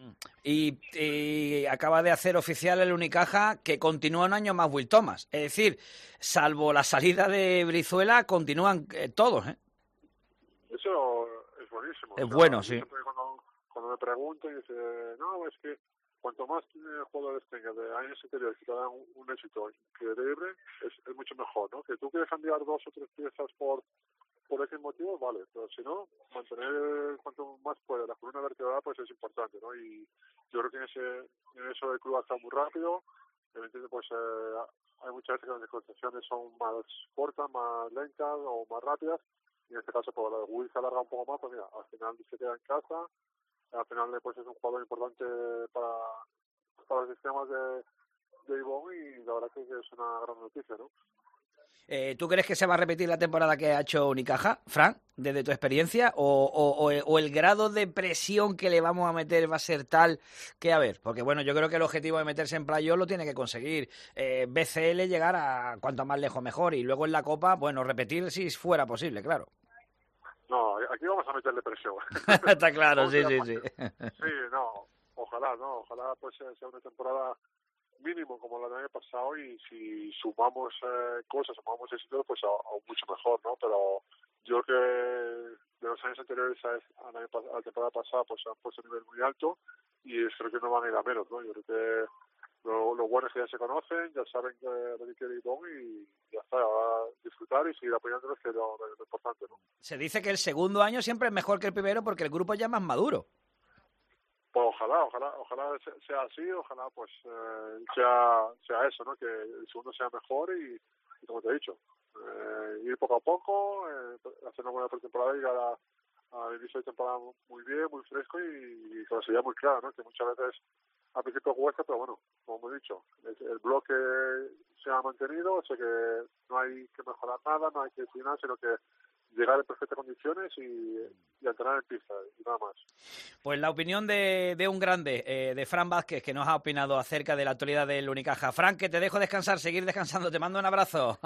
Y acaba de hacer oficial el Unicaja que continúa un año más Will Thomas, es decir, salvo la salida de Brizuela, continúan todos, ¿eh?
Eso es buenísimo.
Es bueno, sí.
Cuando me preguntan y dicen, no, es que cuanto más jugadores tengas de años anteriores que te dan un éxito increíble, es mucho mejor, ¿no? Que tú quieres cambiar 2 o 3 piezas por ese motivo, vale, pero si no, mantener cuanto más puede la columna vertebral, pues es importante, ¿no? Y yo creo que en eso el club ha estado muy rápido, evidentemente pues hay muchas veces que las negociaciones son más cortas, más lentas o más rápidas, y en este caso pues la de Will se alarga un poco más, pues mira, al final se queda en casa, al final pues es un jugador importante para los sistemas de Ivonne, y la verdad que es una gran noticia, ¿no?
¿Tú crees que se va a repetir la temporada que ha hecho Unicaja, Fran, desde tu experiencia? ¿O el grado de presión que le vamos a meter va a ser tal que, a ver, porque bueno, yo creo que el objetivo de meterse en playoff lo tiene que conseguir. BCL llegar a cuanto más lejos mejor, y luego en la Copa, bueno, repetir si fuera posible, claro.
No, aquí vamos a meterle presión.
Está claro, sí.
Sí, no, ojalá pues sea una temporada mínimo como la del año pasado, y si sumamos cosas, sumamos éxitos, pues aún mucho mejor, ¿no? Pero yo creo que de los años anteriores a la temporada pasada pues han puesto un nivel muy alto, y creo que no van a ir a menos, ¿no? Yo creo que lo bueno es que ya se conocen, ya saben lo que quiere Ivonne, y ya está, ahora disfrutar y seguir apoyándolos, que es lo importante, ¿no?
Se dice que el segundo año siempre es mejor que el primero porque el grupo ya es más maduro.
Pues ojalá sea así, ojalá pues sea eso, ¿no? Que el segundo sea mejor y como te he dicho, ir poco a poco, hacer una buena pretemporada y llegar al inicio de temporada muy bien, muy fresco y que sería muy claro, ¿no? Que muchas veces al principio cuesta, pero bueno, como he dicho, el bloque se ha mantenido, sé que no hay que mejorar nada, no hay que decir nada, sino que llegar en perfectas condiciones y entrenar en pista y nada más.
Pues la opinión de un grande, de Fran Vázquez, que nos ha opinado acerca de la actualidad del Unicaja. Fran, que te dejo descansar, seguir descansando, te mando un abrazo.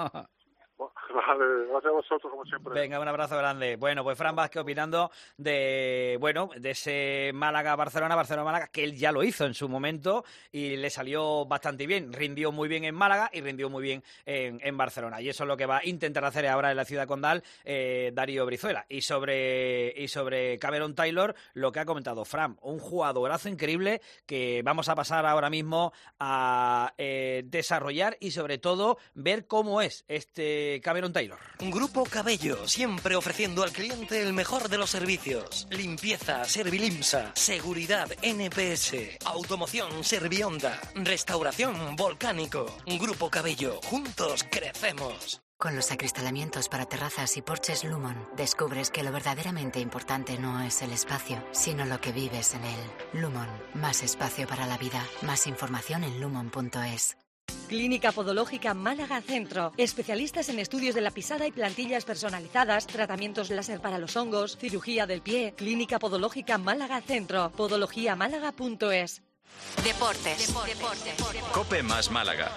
Vale, gracias a vosotros como siempre.
Venga, un abrazo grande. Bueno, pues Fran Vázquez opinando de ese Barcelona-Málaga, que él ya lo hizo en su momento y le salió bastante bien. Rindió muy bien en Málaga y rindió muy bien en Barcelona. Y eso es lo que va a intentar hacer ahora en la ciudad condal Darío Brizuela. Y sobre Cameron Taylor, lo que ha comentado Fran, un jugadorazo increíble que vamos a pasar ahora mismo a desarrollar y sobre todo ver cómo es este Cameron Cameron Taylor.
Grupo Cabello, siempre ofreciendo al cliente el mejor de los servicios. Limpieza, Servilimsa. Seguridad, NPS. Automoción, Servionda. Restauración, Volcánico. Grupo Cabello, juntos crecemos.
Con los acristalamientos para terrazas y porches Lumon, descubres que lo verdaderamente importante no es el espacio, sino lo que vives en él. Lumon, más espacio para la vida. Más información en lumon.es.
Clínica Podológica Málaga Centro. Especialistas en estudios de la pisada y plantillas personalizadas, tratamientos láser para los hongos, cirugía del pie. Clínica Podológica Málaga Centro. podologiamálaga.es.
Deportes.
Cope más Málaga.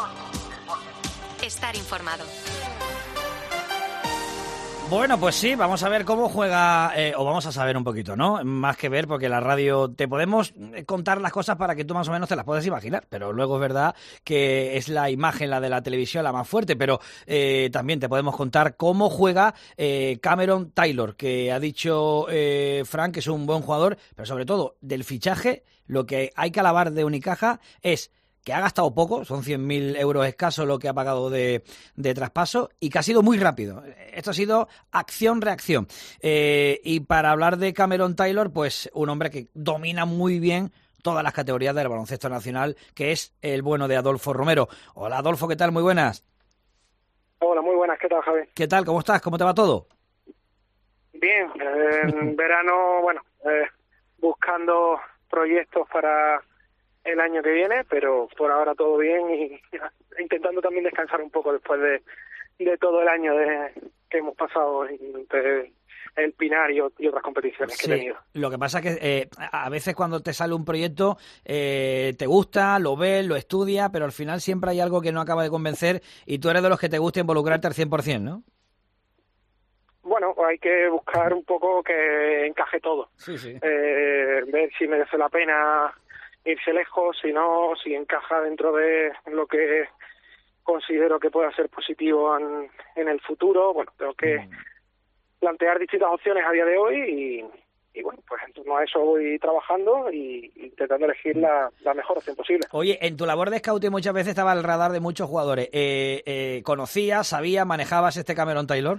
Estar informado.
Bueno, pues sí, vamos a ver cómo juega, o vamos a saber un poquito, ¿no? Más que ver, porque la radio te podemos contar las cosas para que tú más o menos te las puedas imaginar, pero luego es verdad que es la imagen, la de la televisión, la más fuerte, pero también te podemos contar cómo juega Cameron Taylor, que ha dicho Frank que es un buen jugador, pero sobre todo del fichaje, lo que hay que alabar de Unicaja es que ha gastado poco, son 100.000 euros escasos lo que ha pagado de traspaso, y que ha sido muy rápido. Esto ha sido acción-reacción. Y para hablar de Cameron Taylor, pues un hombre que domina muy bien todas las categorías del baloncesto nacional, que es el bueno de Adolfo Romero. Hola Adolfo, ¿qué tal? Muy buenas.
Hola, muy buenas. ¿Qué tal, Javi?
¿Qué tal? ¿Cómo estás? ¿Cómo te va todo?
Bien. En verano, buscando proyectos para el año que viene, pero por ahora todo bien y intentando también descansar un poco después de todo el año que hemos pasado entre el Pinar y otras competiciones que he tenido.
Lo que pasa es que a veces cuando te sale un proyecto te gusta, lo ves, lo estudias, pero al final siempre hay algo que no acaba de convencer y tú eres de los que te gusta involucrarte al 100%, ¿no?
Bueno, hay que buscar un poco que encaje todo.
Sí.
Ver si merece la pena irse lejos, si encaja dentro de lo que considero que pueda ser positivo en el futuro. Bueno, tengo que plantear distintas opciones a día de hoy y bueno, pues en torno a eso voy trabajando y intentando elegir la mejor opción posible.
Oye, en tu labor de scouting muchas veces estaba al radar de muchos jugadores. ¿Conocías, sabías, manejabas este Cameron Taylor?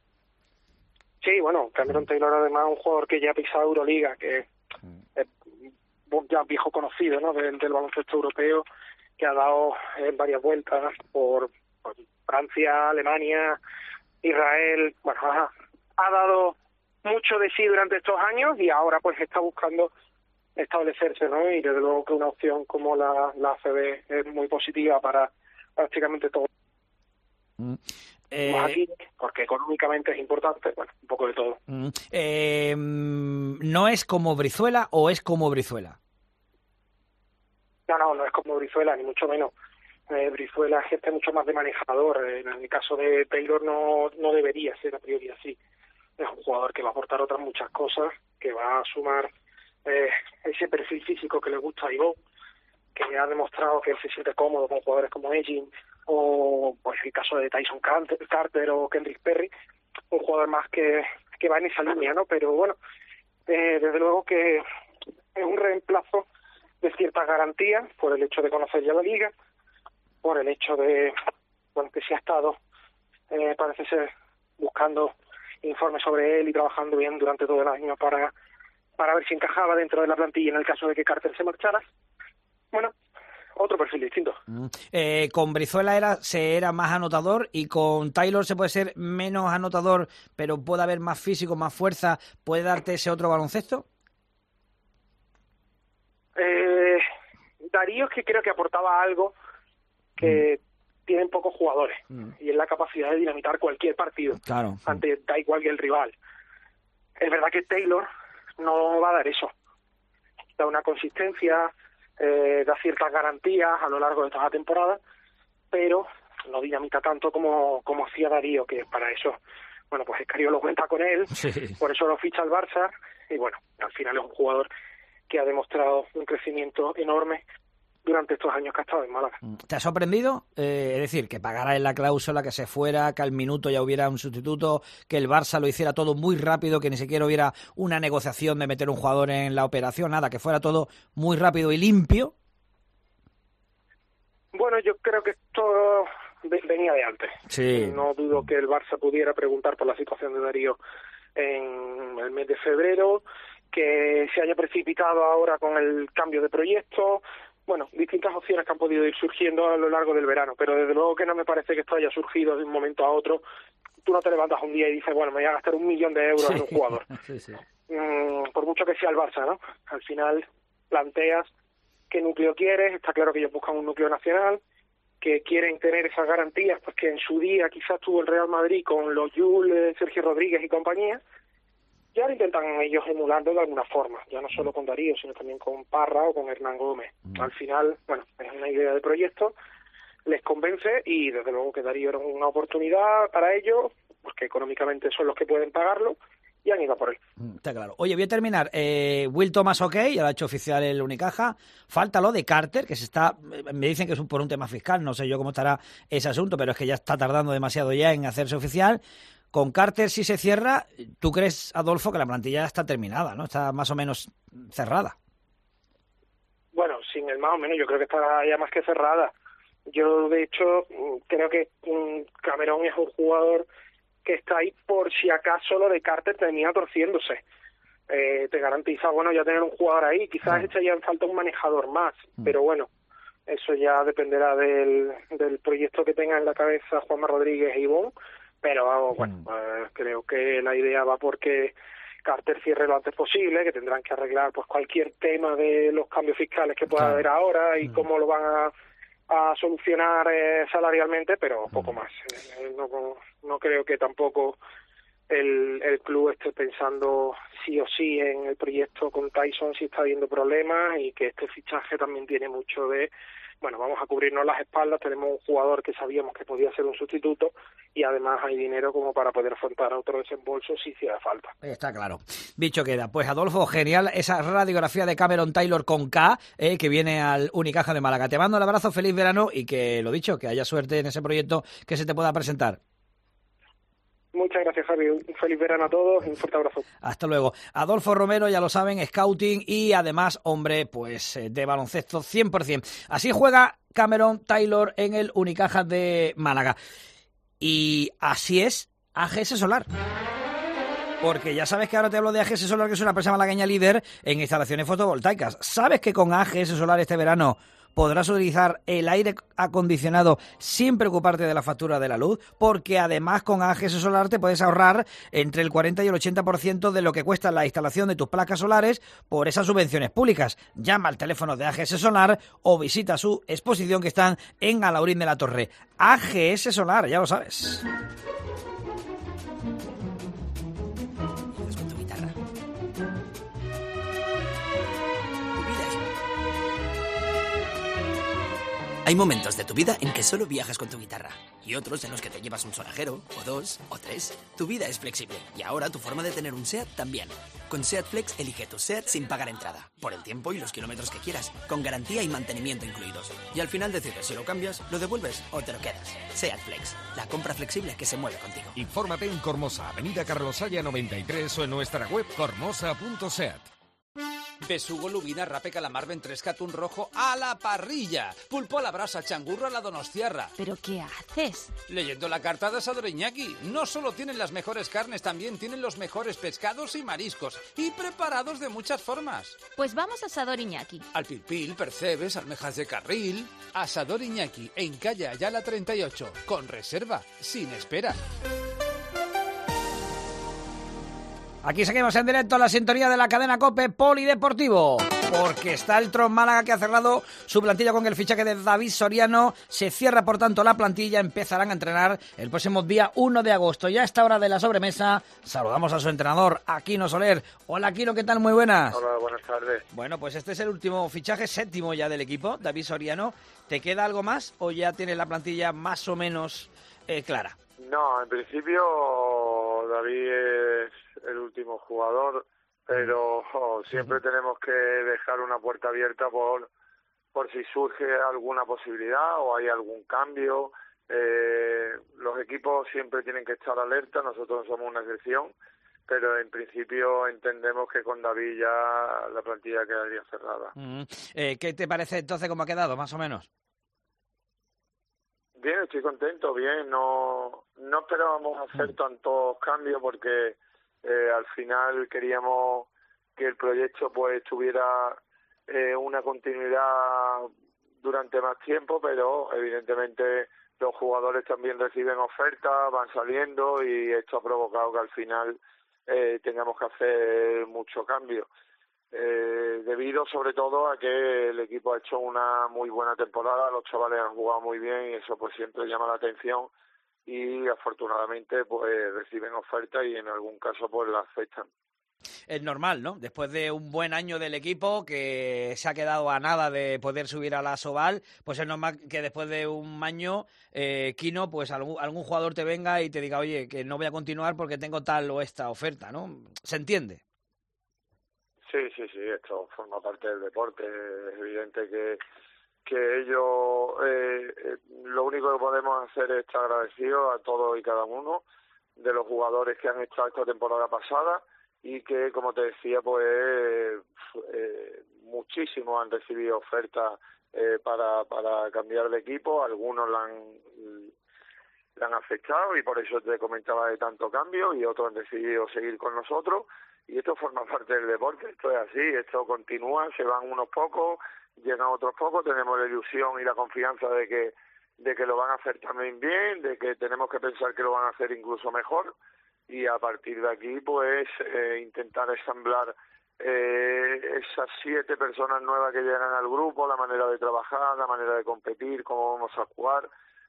Sí, bueno, Cameron Taylor además es un jugador que ya ha pisado Euroliga, que es ya viejo conocido, ¿no? del baloncesto europeo, que ha dado varias vueltas por Francia, Alemania, Israel. Bueno, ha dado mucho de sí durante estos años y ahora pues está buscando establecerse, ¿no? Y desde luego que una opción como la ACB es muy positiva para prácticamente todo. Aquí, porque económicamente es importante, bueno, un poco de todo.
¿No es como Brizuela o es como Brizuela?
No es como Brizuela, ni mucho menos. Brizuela es mucho más de manejador. En el caso de Taylor no debería ser a priori así. Es un jugador que va a aportar otras muchas cosas, que va a sumar ese perfil físico que le gusta a Ivo, que ha demostrado que él se siente cómodo con jugadores como Edgin, o pues el caso de Tyson Carter o Kendrick Perry, un jugador más que va en esa línea, ¿no? Pero bueno, desde luego que es un reemplazo de ciertas garantías por el hecho de conocer ya la liga, por el hecho de, bueno, que se ha estado, parece ser, buscando informes sobre él y trabajando bien durante todo el año para ver si encajaba dentro de la plantilla en el caso de que Carter se marchara. Bueno, otro perfil distinto.
Con Brizuela se era más anotador y con Taylor se puede ser menos anotador, pero puede haber más físico, más fuerza, ¿puede darte ese otro baloncesto?
Darío es que creo que aportaba algo que tienen pocos jugadores y es la capacidad de dinamitar cualquier partido,
claro,
ante da igual que el rival. Es verdad que Taylor no va a dar eso, da una consistencia, da ciertas garantías a lo largo de toda la temporada, pero no dinamita tanto como hacía Darío, que para eso, bueno, pues Escariolo cuenta con él, por eso lo ficha el Barça, y bueno, al final es un jugador que ha demostrado un crecimiento enorme durante estos años que ha estado en Málaga.
¿Te ha sorprendido? Es decir, que pagara en la cláusula, que se fuera, que al minuto ya hubiera un sustituto, que el Barça lo hiciera todo muy rápido, que ni siquiera hubiera una negociación de meter un jugador en la operación, nada, que fuera todo muy rápido y limpio.
Bueno, yo creo que esto venía de antes.
Sí.
No dudo que el Barça pudiera preguntar por la situación de Darío en el mes de febrero, que se haya precipitado ahora con el cambio de proyecto. Bueno, distintas opciones que han podido ir surgiendo a lo largo del verano, pero desde luego que no me parece que esto haya surgido de un momento a otro. Tú no te levantas un día y dices, bueno, me voy a gastar 1 millón de euros en un jugador.
Sí.
Por mucho que sea el Barça, ¿no? Al final planteas qué núcleo quieres, está claro que ellos buscan un núcleo nacional, que quieren tener esas garantías, pues que en su día quizás tuvo el Real Madrid con los Jules, Sergio Rodríguez y compañía, y ahora intentan ellos emularlo de alguna forma, ya no solo con Darío, sino también con Parra o con Hernán Gómez. Al final, bueno, es una idea de proyecto, les convence y desde luego que Darío era una oportunidad para ellos, porque económicamente son los que pueden pagarlo, y han ido por él.
Está claro. Oye, voy a terminar. Will Thomas, ok, ya lo ha hecho oficial el Unicaja. Falta lo de Carter, que me dicen que es por un tema fiscal, no sé yo cómo estará ese asunto, pero es que ya está tardando demasiado ya en hacerse oficial. Con Carter, si se cierra, ¿tú crees, Adolfo, que la plantilla ya está terminada, ¿no? Está más o menos cerrada.
Bueno, sin el más o menos, yo creo que está ya más que cerrada. Yo, de hecho, creo que Cameron es un jugador que está ahí por si acaso lo de Carter termina torciéndose. Te garantiza, bueno, ya tener un jugador ahí. Quizás echaría en falta un manejador más, pero bueno, eso ya dependerá del proyecto que tenga en la cabeza Juanma Rodríguez y Ivonne. Pero bueno, creo que la idea va porque Carter cierre lo antes posible, que tendrán que arreglar pues cualquier tema de los cambios fiscales que pueda haber ahora y cómo lo van a solucionar salarialmente, pero poco más. No creo que tampoco el club esté pensando sí o sí en el proyecto con Tyson si está habiendo problemas, y que este fichaje también tiene mucho de, bueno, vamos a cubrirnos las espaldas, tenemos un jugador que sabíamos que podía ser un sustituto y además hay dinero como para poder afrontar otro desembolso si hiciera falta.
Está claro. Dicho queda. Pues Adolfo, genial esa radiografía de Cameron Taylor con K, que viene al Unicaja de Málaga. Te mando un abrazo, feliz verano y que, lo dicho, que haya suerte en ese proyecto que se te pueda presentar.
Muchas gracias, Javi. Un feliz verano a todos y un fuerte abrazo.
Hasta luego. Adolfo Romero, ya lo saben, scouting y además, hombre, pues de baloncesto 100%. Así juega Cameron Taylor en el Unicaja de Málaga. Y así es AGS Solar. Porque ya sabes que ahora te hablo de AGS Solar, que es una empresa malagueña líder en instalaciones fotovoltaicas. ¿Sabes que con AGS Solar este verano podrás utilizar el aire acondicionado sin preocuparte de la factura de la luz? Porque además con AGS Solar te puedes ahorrar entre el 40 y el 80% de lo que cuesta la instalación de tus placas solares por esas subvenciones públicas. Llama al teléfono de AGS Solar o visita su exposición que están en Alaurín de la Torre. AGS Solar, ya lo sabes.
Hay momentos de tu vida en que solo viajas con tu guitarra y otros en los que te llevas un sonajero, o 2, o 3. Tu vida es flexible y ahora tu forma de tener un SEAT también. Con SEAT Flex elige tu SEAT sin pagar entrada, por el tiempo y los kilómetros que quieras, con garantía y mantenimiento incluidos. Y al final decides si lo cambias, lo devuelves o te lo quedas. SEAT Flex, la compra flexible que se mueve contigo.
Infórmate en Cormosa, Avenida Carlos Haya 93 o en nuestra web cormosa.seat.
Besugo, lubina, rape, calamar, ventresca, atún rojo a la parrilla. Pulpo a la brasa, changurro a la donostiarra.
¿Pero qué haces?
Leyendo la carta de Asador Iñaki. No solo tienen las mejores carnes, también tienen los mejores pescados y mariscos. Y preparados de muchas formas.
Pues vamos a Asador Iñaki.
Al pilpil, percebes, almejas de carril. Asador Iñaki, en calle Ayala 38. Con reserva, sin espera.
Aquí seguimos en directo la sintonía de la cadena COPE Polideportivo, porque está el Tron Málaga, que ha cerrado su plantilla con el fichaje de David Soriano. Se cierra, por tanto, la plantilla. Empezarán a entrenar el próximo día 1 de agosto. Ya a esta hora de la sobremesa saludamos a su entrenador, Aquino Soler. Hola, Aquino, ¿qué tal? Muy buenas.
Hola, buenas tardes.
Bueno, pues este es el último fichaje, 7º ya del equipo, David Soriano. ¿Te queda algo más o ya tienes la plantilla más o menos clara?
No, en principio David es el último jugador, pero siempre tenemos que dejar una puerta abierta por si surge alguna posibilidad o hay algún cambio. Los equipos siempre tienen que estar alerta, nosotros somos una excepción, pero en principio entendemos que con David ya la plantilla quedaría cerrada.
¿Qué te parece entonces cómo ha quedado, más o menos?
Bien, estoy contento, bien. No esperábamos hacer tantos cambios porque al final queríamos que el proyecto pues tuviera una continuidad durante más tiempo, pero evidentemente los jugadores también reciben ofertas, van saliendo y esto ha provocado que al final tengamos que hacer mucho cambio. Debido sobre todo a que el equipo ha hecho una muy buena temporada, los chavales han jugado muy bien y eso pues siempre llama la atención y afortunadamente pues reciben ofertas y en algún caso pues la aceptan.
Es normal, ¿no? Después de un buen año del equipo que se ha quedado a nada de poder subir a la Asobal, pues es normal que después de un año, Quino, pues algún jugador te venga y te diga, oye, que no voy a continuar porque tengo tal o esta oferta, ¿no? ¿Se entiende?
Sí, esto forma parte del deporte. Es evidente que ellos, lo único que podemos hacer es estar agradecidos a todos y cada uno de los jugadores que han estado esta temporada pasada y que, como te decía, pues muchísimos han recibido ofertas para cambiar de equipo. Algunos la han afectado y por eso te comentaba de tanto cambio, y otros han decidido seguir con nosotros. Y esto forma parte del deporte, esto es así, esto continúa, se van unos pocos, llegan otros pocos, tenemos la ilusión y la confianza de que lo van a hacer también bien, de que tenemos que pensar que lo van a hacer incluso mejor, y a partir de aquí pues intentar ensamblar esas 7 personas nuevas que llegan al grupo, la manera de trabajar, la manera de competir, cómo vamos a jugar.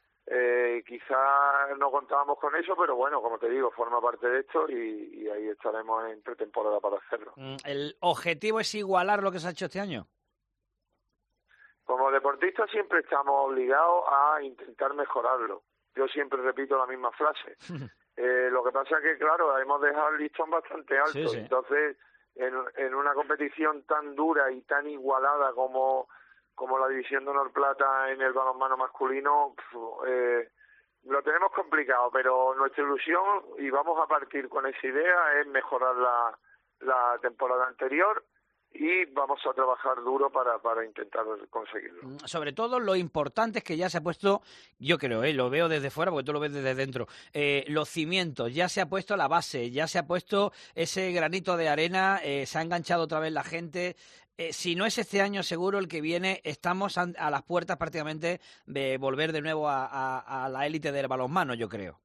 Quizá no contábamos con eso, pero bueno, como te digo, forma parte de esto y ahí estaremos en pretemporada para hacerlo.
¿El objetivo es igualar lo que se ha hecho este año?
Como deportistas siempre estamos obligados a intentar mejorarlo. Yo siempre repito la misma frase. Lo que pasa es que, claro, hemos dejado el listón bastante alto. Sí. Entonces, en una competición tan dura y tan igualada como la División de Honor Plata en el balonmano masculino, lo tenemos complicado, pero nuestra ilusión, y vamos a partir con esa idea, es mejorar la temporada anterior y vamos a trabajar duro para intentar conseguirlo.
Sobre todo lo importante es que ya se ha puesto, yo creo, lo veo desde fuera porque tú lo ves desde dentro, los cimientos, ya se ha puesto la base, ya se ha puesto ese granito de arena, se ha enganchado otra vez la gente. Si no es este año, seguro el que viene estamos a las puertas prácticamente de volver de nuevo a la élite del balonmano, yo creo.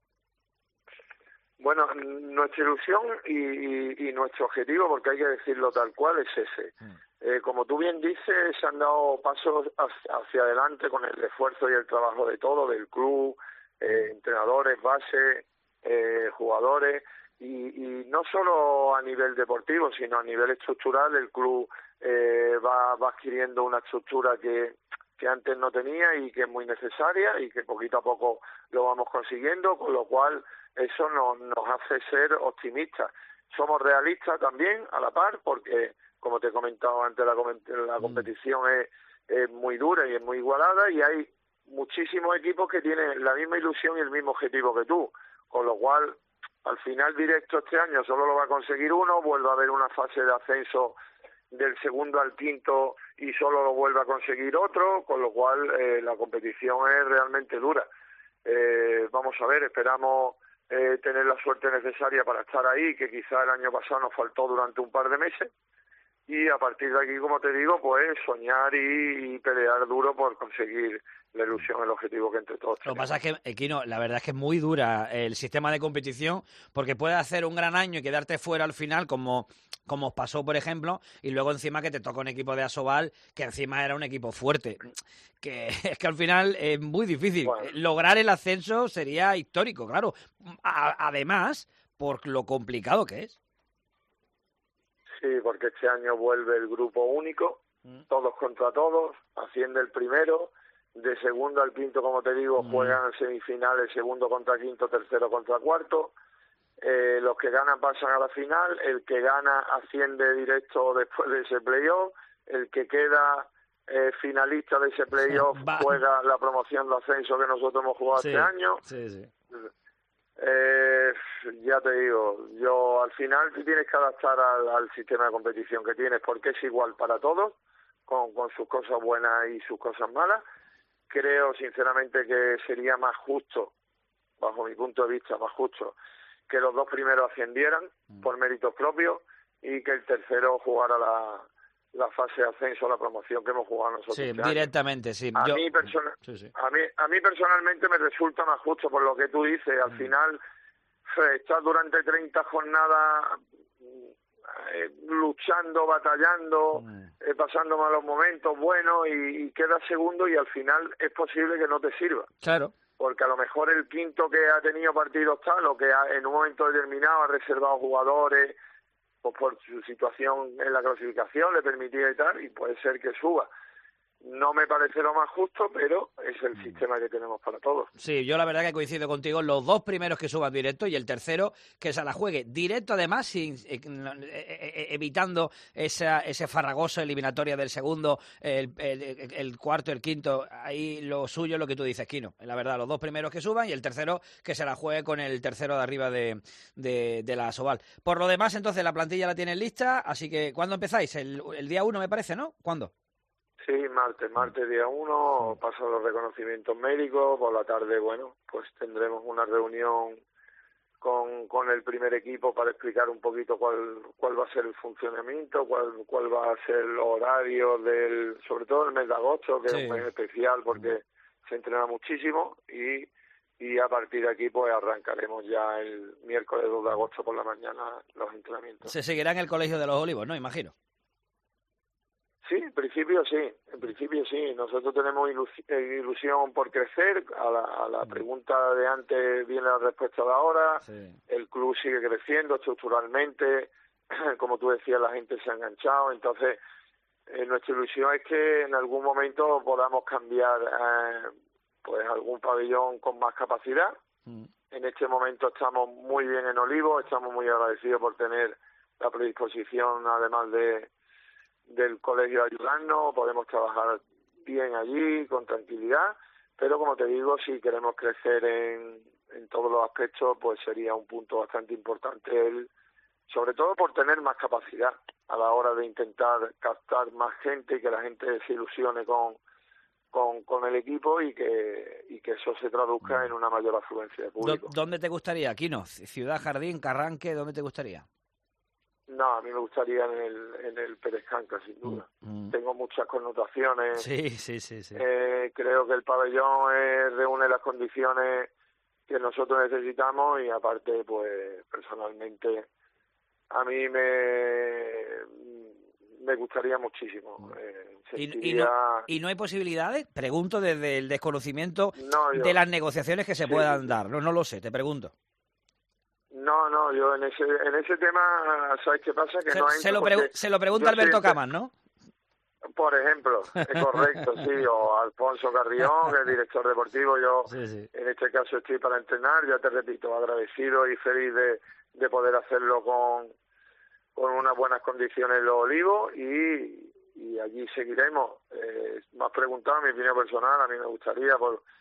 Bueno, nuestra ilusión y nuestro objetivo, porque hay que decirlo tal cual, es ese. Como tú bien dices, se han dado pasos hacia adelante con el esfuerzo y el trabajo de todo, del club, entrenadores, base, jugadores, y no solo a nivel deportivo, sino a nivel estructural. El club va adquiriendo una estructura que antes no tenía y que es muy necesaria y que poquito a poco lo vamos consiguiendo, con lo cual eso nos hace ser optimistas. Somos realistas también a la par porque, como te he comentado antes, la competición es muy dura y es muy igualada y hay muchísimos equipos que tienen la misma ilusión y el mismo objetivo que tú, con lo cual al final directo este año solo lo va a conseguir uno, vuelve a haber una fase de ascenso del segundo al quinto y solo lo vuelve a conseguir otro, con lo cual la competición es realmente dura. Vamos a ver, esperamos tener la suerte necesaria para estar ahí, que quizá el año pasado nos faltó durante un par de meses, y a partir de aquí, como te digo, pues soñar y pelear duro por conseguir la ilusión, el objetivo que entre todos tenemos.
Lo que pasa es que, Quino, la verdad es que es muy dura el sistema de competición, porque puedes hacer un gran año y quedarte fuera al final, como os pasó, por ejemplo, y luego encima que te toca un equipo de Asobal, que encima era un equipo fuerte. Que es que al final es muy difícil. Bueno, lograr el ascenso sería histórico, claro. Además, por lo complicado que es.
Sí, porque este año vuelve el grupo único, todos contra todos, asciende el primero, de segundo al quinto, como te digo, juegan semifinales, segundo contra quinto, tercero contra cuarto. Los que ganan pasan a la final, el que gana asciende directo después de ese playoff, el que queda finalista de ese playoff juega la promoción de ascenso que nosotros hemos jugado este año. Ya te digo, yo al final tú tienes que adaptar al sistema de competición que tienes, porque es igual para todos, con sus cosas buenas y sus cosas malas, creo sinceramente que sería más justo, bajo mi punto de vista, más justo que los 2 primeros ascendieran por méritos propios y que el tercero jugara la fase de ascenso, la promoción que hemos jugado nosotros.
Sí, directamente, sí.
A mí personalmente me resulta más justo por lo que tú dices. Al final, estar durante 30 jornadas luchando, batallando, pasando malos momentos buenos y queda segundo y al final es posible que no te sirva.
Claro.
Porque a lo mejor el quinto que ha tenido partidos tal o que en un momento determinado ha reservado jugadores pues por su situación en la clasificación le permitía y tal, y puede ser que suba. No me parece lo más justo, pero es el sistema que tenemos para todos.
Sí, yo la verdad que coincido contigo, los 2 primeros que suban directo y el tercero que se la juegue directo, además, sin, evitando ese farragoso eliminatoria del segundo, el cuarto, el quinto. Ahí lo suyo es lo que tú dices, Quino. La verdad, los 2 primeros que suban y el tercero que se la juegue con el tercero de arriba de la Sobal. Por lo demás, entonces, la plantilla la tienen lista, así que ¿cuándo empezáis? El día 1, me parece, ¿no? ¿Cuándo?
Sí, martes día 1, pasan los reconocimientos médicos, por la tarde, bueno, pues tendremos una reunión con el primer equipo para explicar un poquito cuál va a ser el funcionamiento, cuál va a ser el horario sobre todo el mes de agosto, que es un mes especial porque se entrena muchísimo y a partir de aquí pues arrancaremos ya el miércoles 2 de agosto por la mañana los entrenamientos.
Se seguirá en el Colegio de los Olivos, ¿no? Imagino.
Sí, en principio sí. Nosotros tenemos ilusión por crecer. A la pregunta de antes viene la respuesta de ahora. Sí. El club sigue creciendo estructuralmente. Como tú decías, la gente se ha enganchado. Entonces, nuestra ilusión es que en algún momento podamos cambiar pues algún pabellón con más capacidad. En este momento estamos muy bien en Olivos. Estamos muy agradecidos por tener la predisposición, además del colegio ayudarnos, podemos trabajar bien allí, con tranquilidad, pero como te digo, si queremos crecer en todos los aspectos, pues sería un punto bastante importante, sobre todo por tener más capacidad a la hora de intentar captar más gente y que la gente se ilusione con el equipo y que eso se traduzca en una mayor afluencia de público.
¿Dónde te gustaría, Quino? ¿Ciudad Jardín, Carranque? ¿Dónde te gustaría?
No, a mí me gustaría en el Pérez Canca, sin duda. Tengo muchas connotaciones.
Sí.
Creo que el pabellón reúne las condiciones que nosotros necesitamos y aparte, pues, personalmente, a mí me gustaría muchísimo.
¿Y no hay posibilidades? Pregunto desde el desconocimiento de las negociaciones que se puedan dar. No lo sé, te pregunto.
No, yo en ese tema, ¿sabes qué pasa? Que
se lo pregunta Alberto Camas, ¿no?
Por ejemplo, es correcto, sí, o Alfonso Carrión, el director deportivo. Yo en este caso estoy para entrenar, ya te repito, agradecido y feliz de poder hacerlo con unas buenas condiciones en los Olivos y allí seguiremos. Me has preguntado mi opinión personal, a mí me gustaría,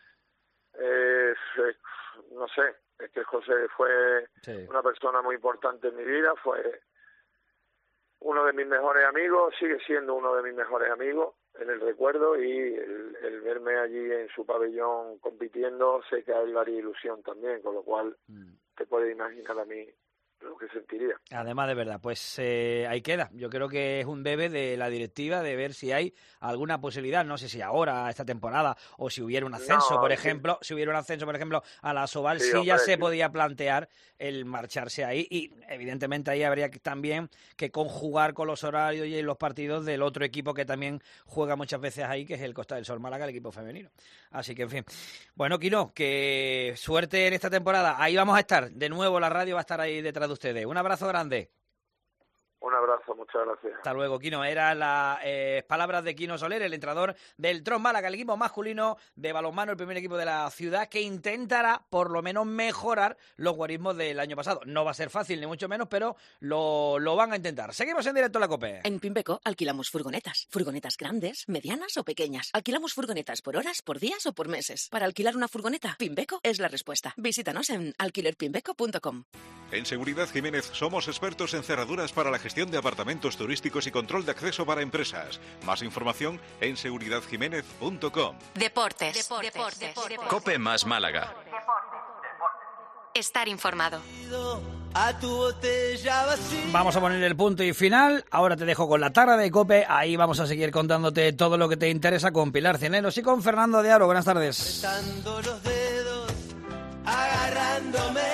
no sé, es que José fue una persona muy importante en mi vida, fue uno de mis mejores amigos, sigue siendo uno de mis mejores amigos en el recuerdo y el verme allí en su pabellón compitiendo, sé que a él le haría ilusión también, con lo cual te puedes imaginar a mí lo que sentiría.
Además, de verdad, pues ahí queda. Yo creo que es un debe de la directiva de ver si hay alguna posibilidad, no sé si ahora, esta temporada, o si hubiera un ascenso, por ejemplo, a la Sobal, sí, ya se podía plantear el marcharse ahí y evidentemente ahí habría también que conjugar con los horarios y los partidos del otro equipo que también juega muchas veces ahí, que es el Costa del Sol Málaga, el equipo femenino. Así que, en fin. Bueno, Quino, que suerte en esta temporada. Ahí vamos a estar. De nuevo, la radio va a estar ahí detrás de ustedes. Un abrazo grande.
Un abrazo, muchas gracias.
Hasta luego, Quino. Eran las palabras de Quino Soler, el entrenador del Tron Málaga, el equipo masculino de balonmano, el primer equipo de la ciudad, que intentará por lo menos mejorar los guarismos del año pasado. No va a ser fácil, ni mucho menos, pero lo van a intentar. Seguimos en directo en la COPE.
En Pimpeco alquilamos furgonetas. Furgonetas grandes, medianas o pequeñas. Alquilamos furgonetas por horas, por días o por meses. Para alquilar una furgoneta, Pimpeco es la respuesta. Visítanos en alquilerpimpeco.com.
En Seguridad Jiménez somos expertos en cerraduras para la gestión de apartamentos turísticos y control de acceso para empresas. Más información en seguridadjiménez.com.
Deportes.
Cope más Málaga.
Estar informado.
Vamos a poner el punto y final. Ahora te dejo con la tarde de COPE. Ahí vamos a seguir contándote todo lo que te interesa con Pilar Cineros y con Fernando de Aro. Buenas tardes.
Los dedos, agarrándome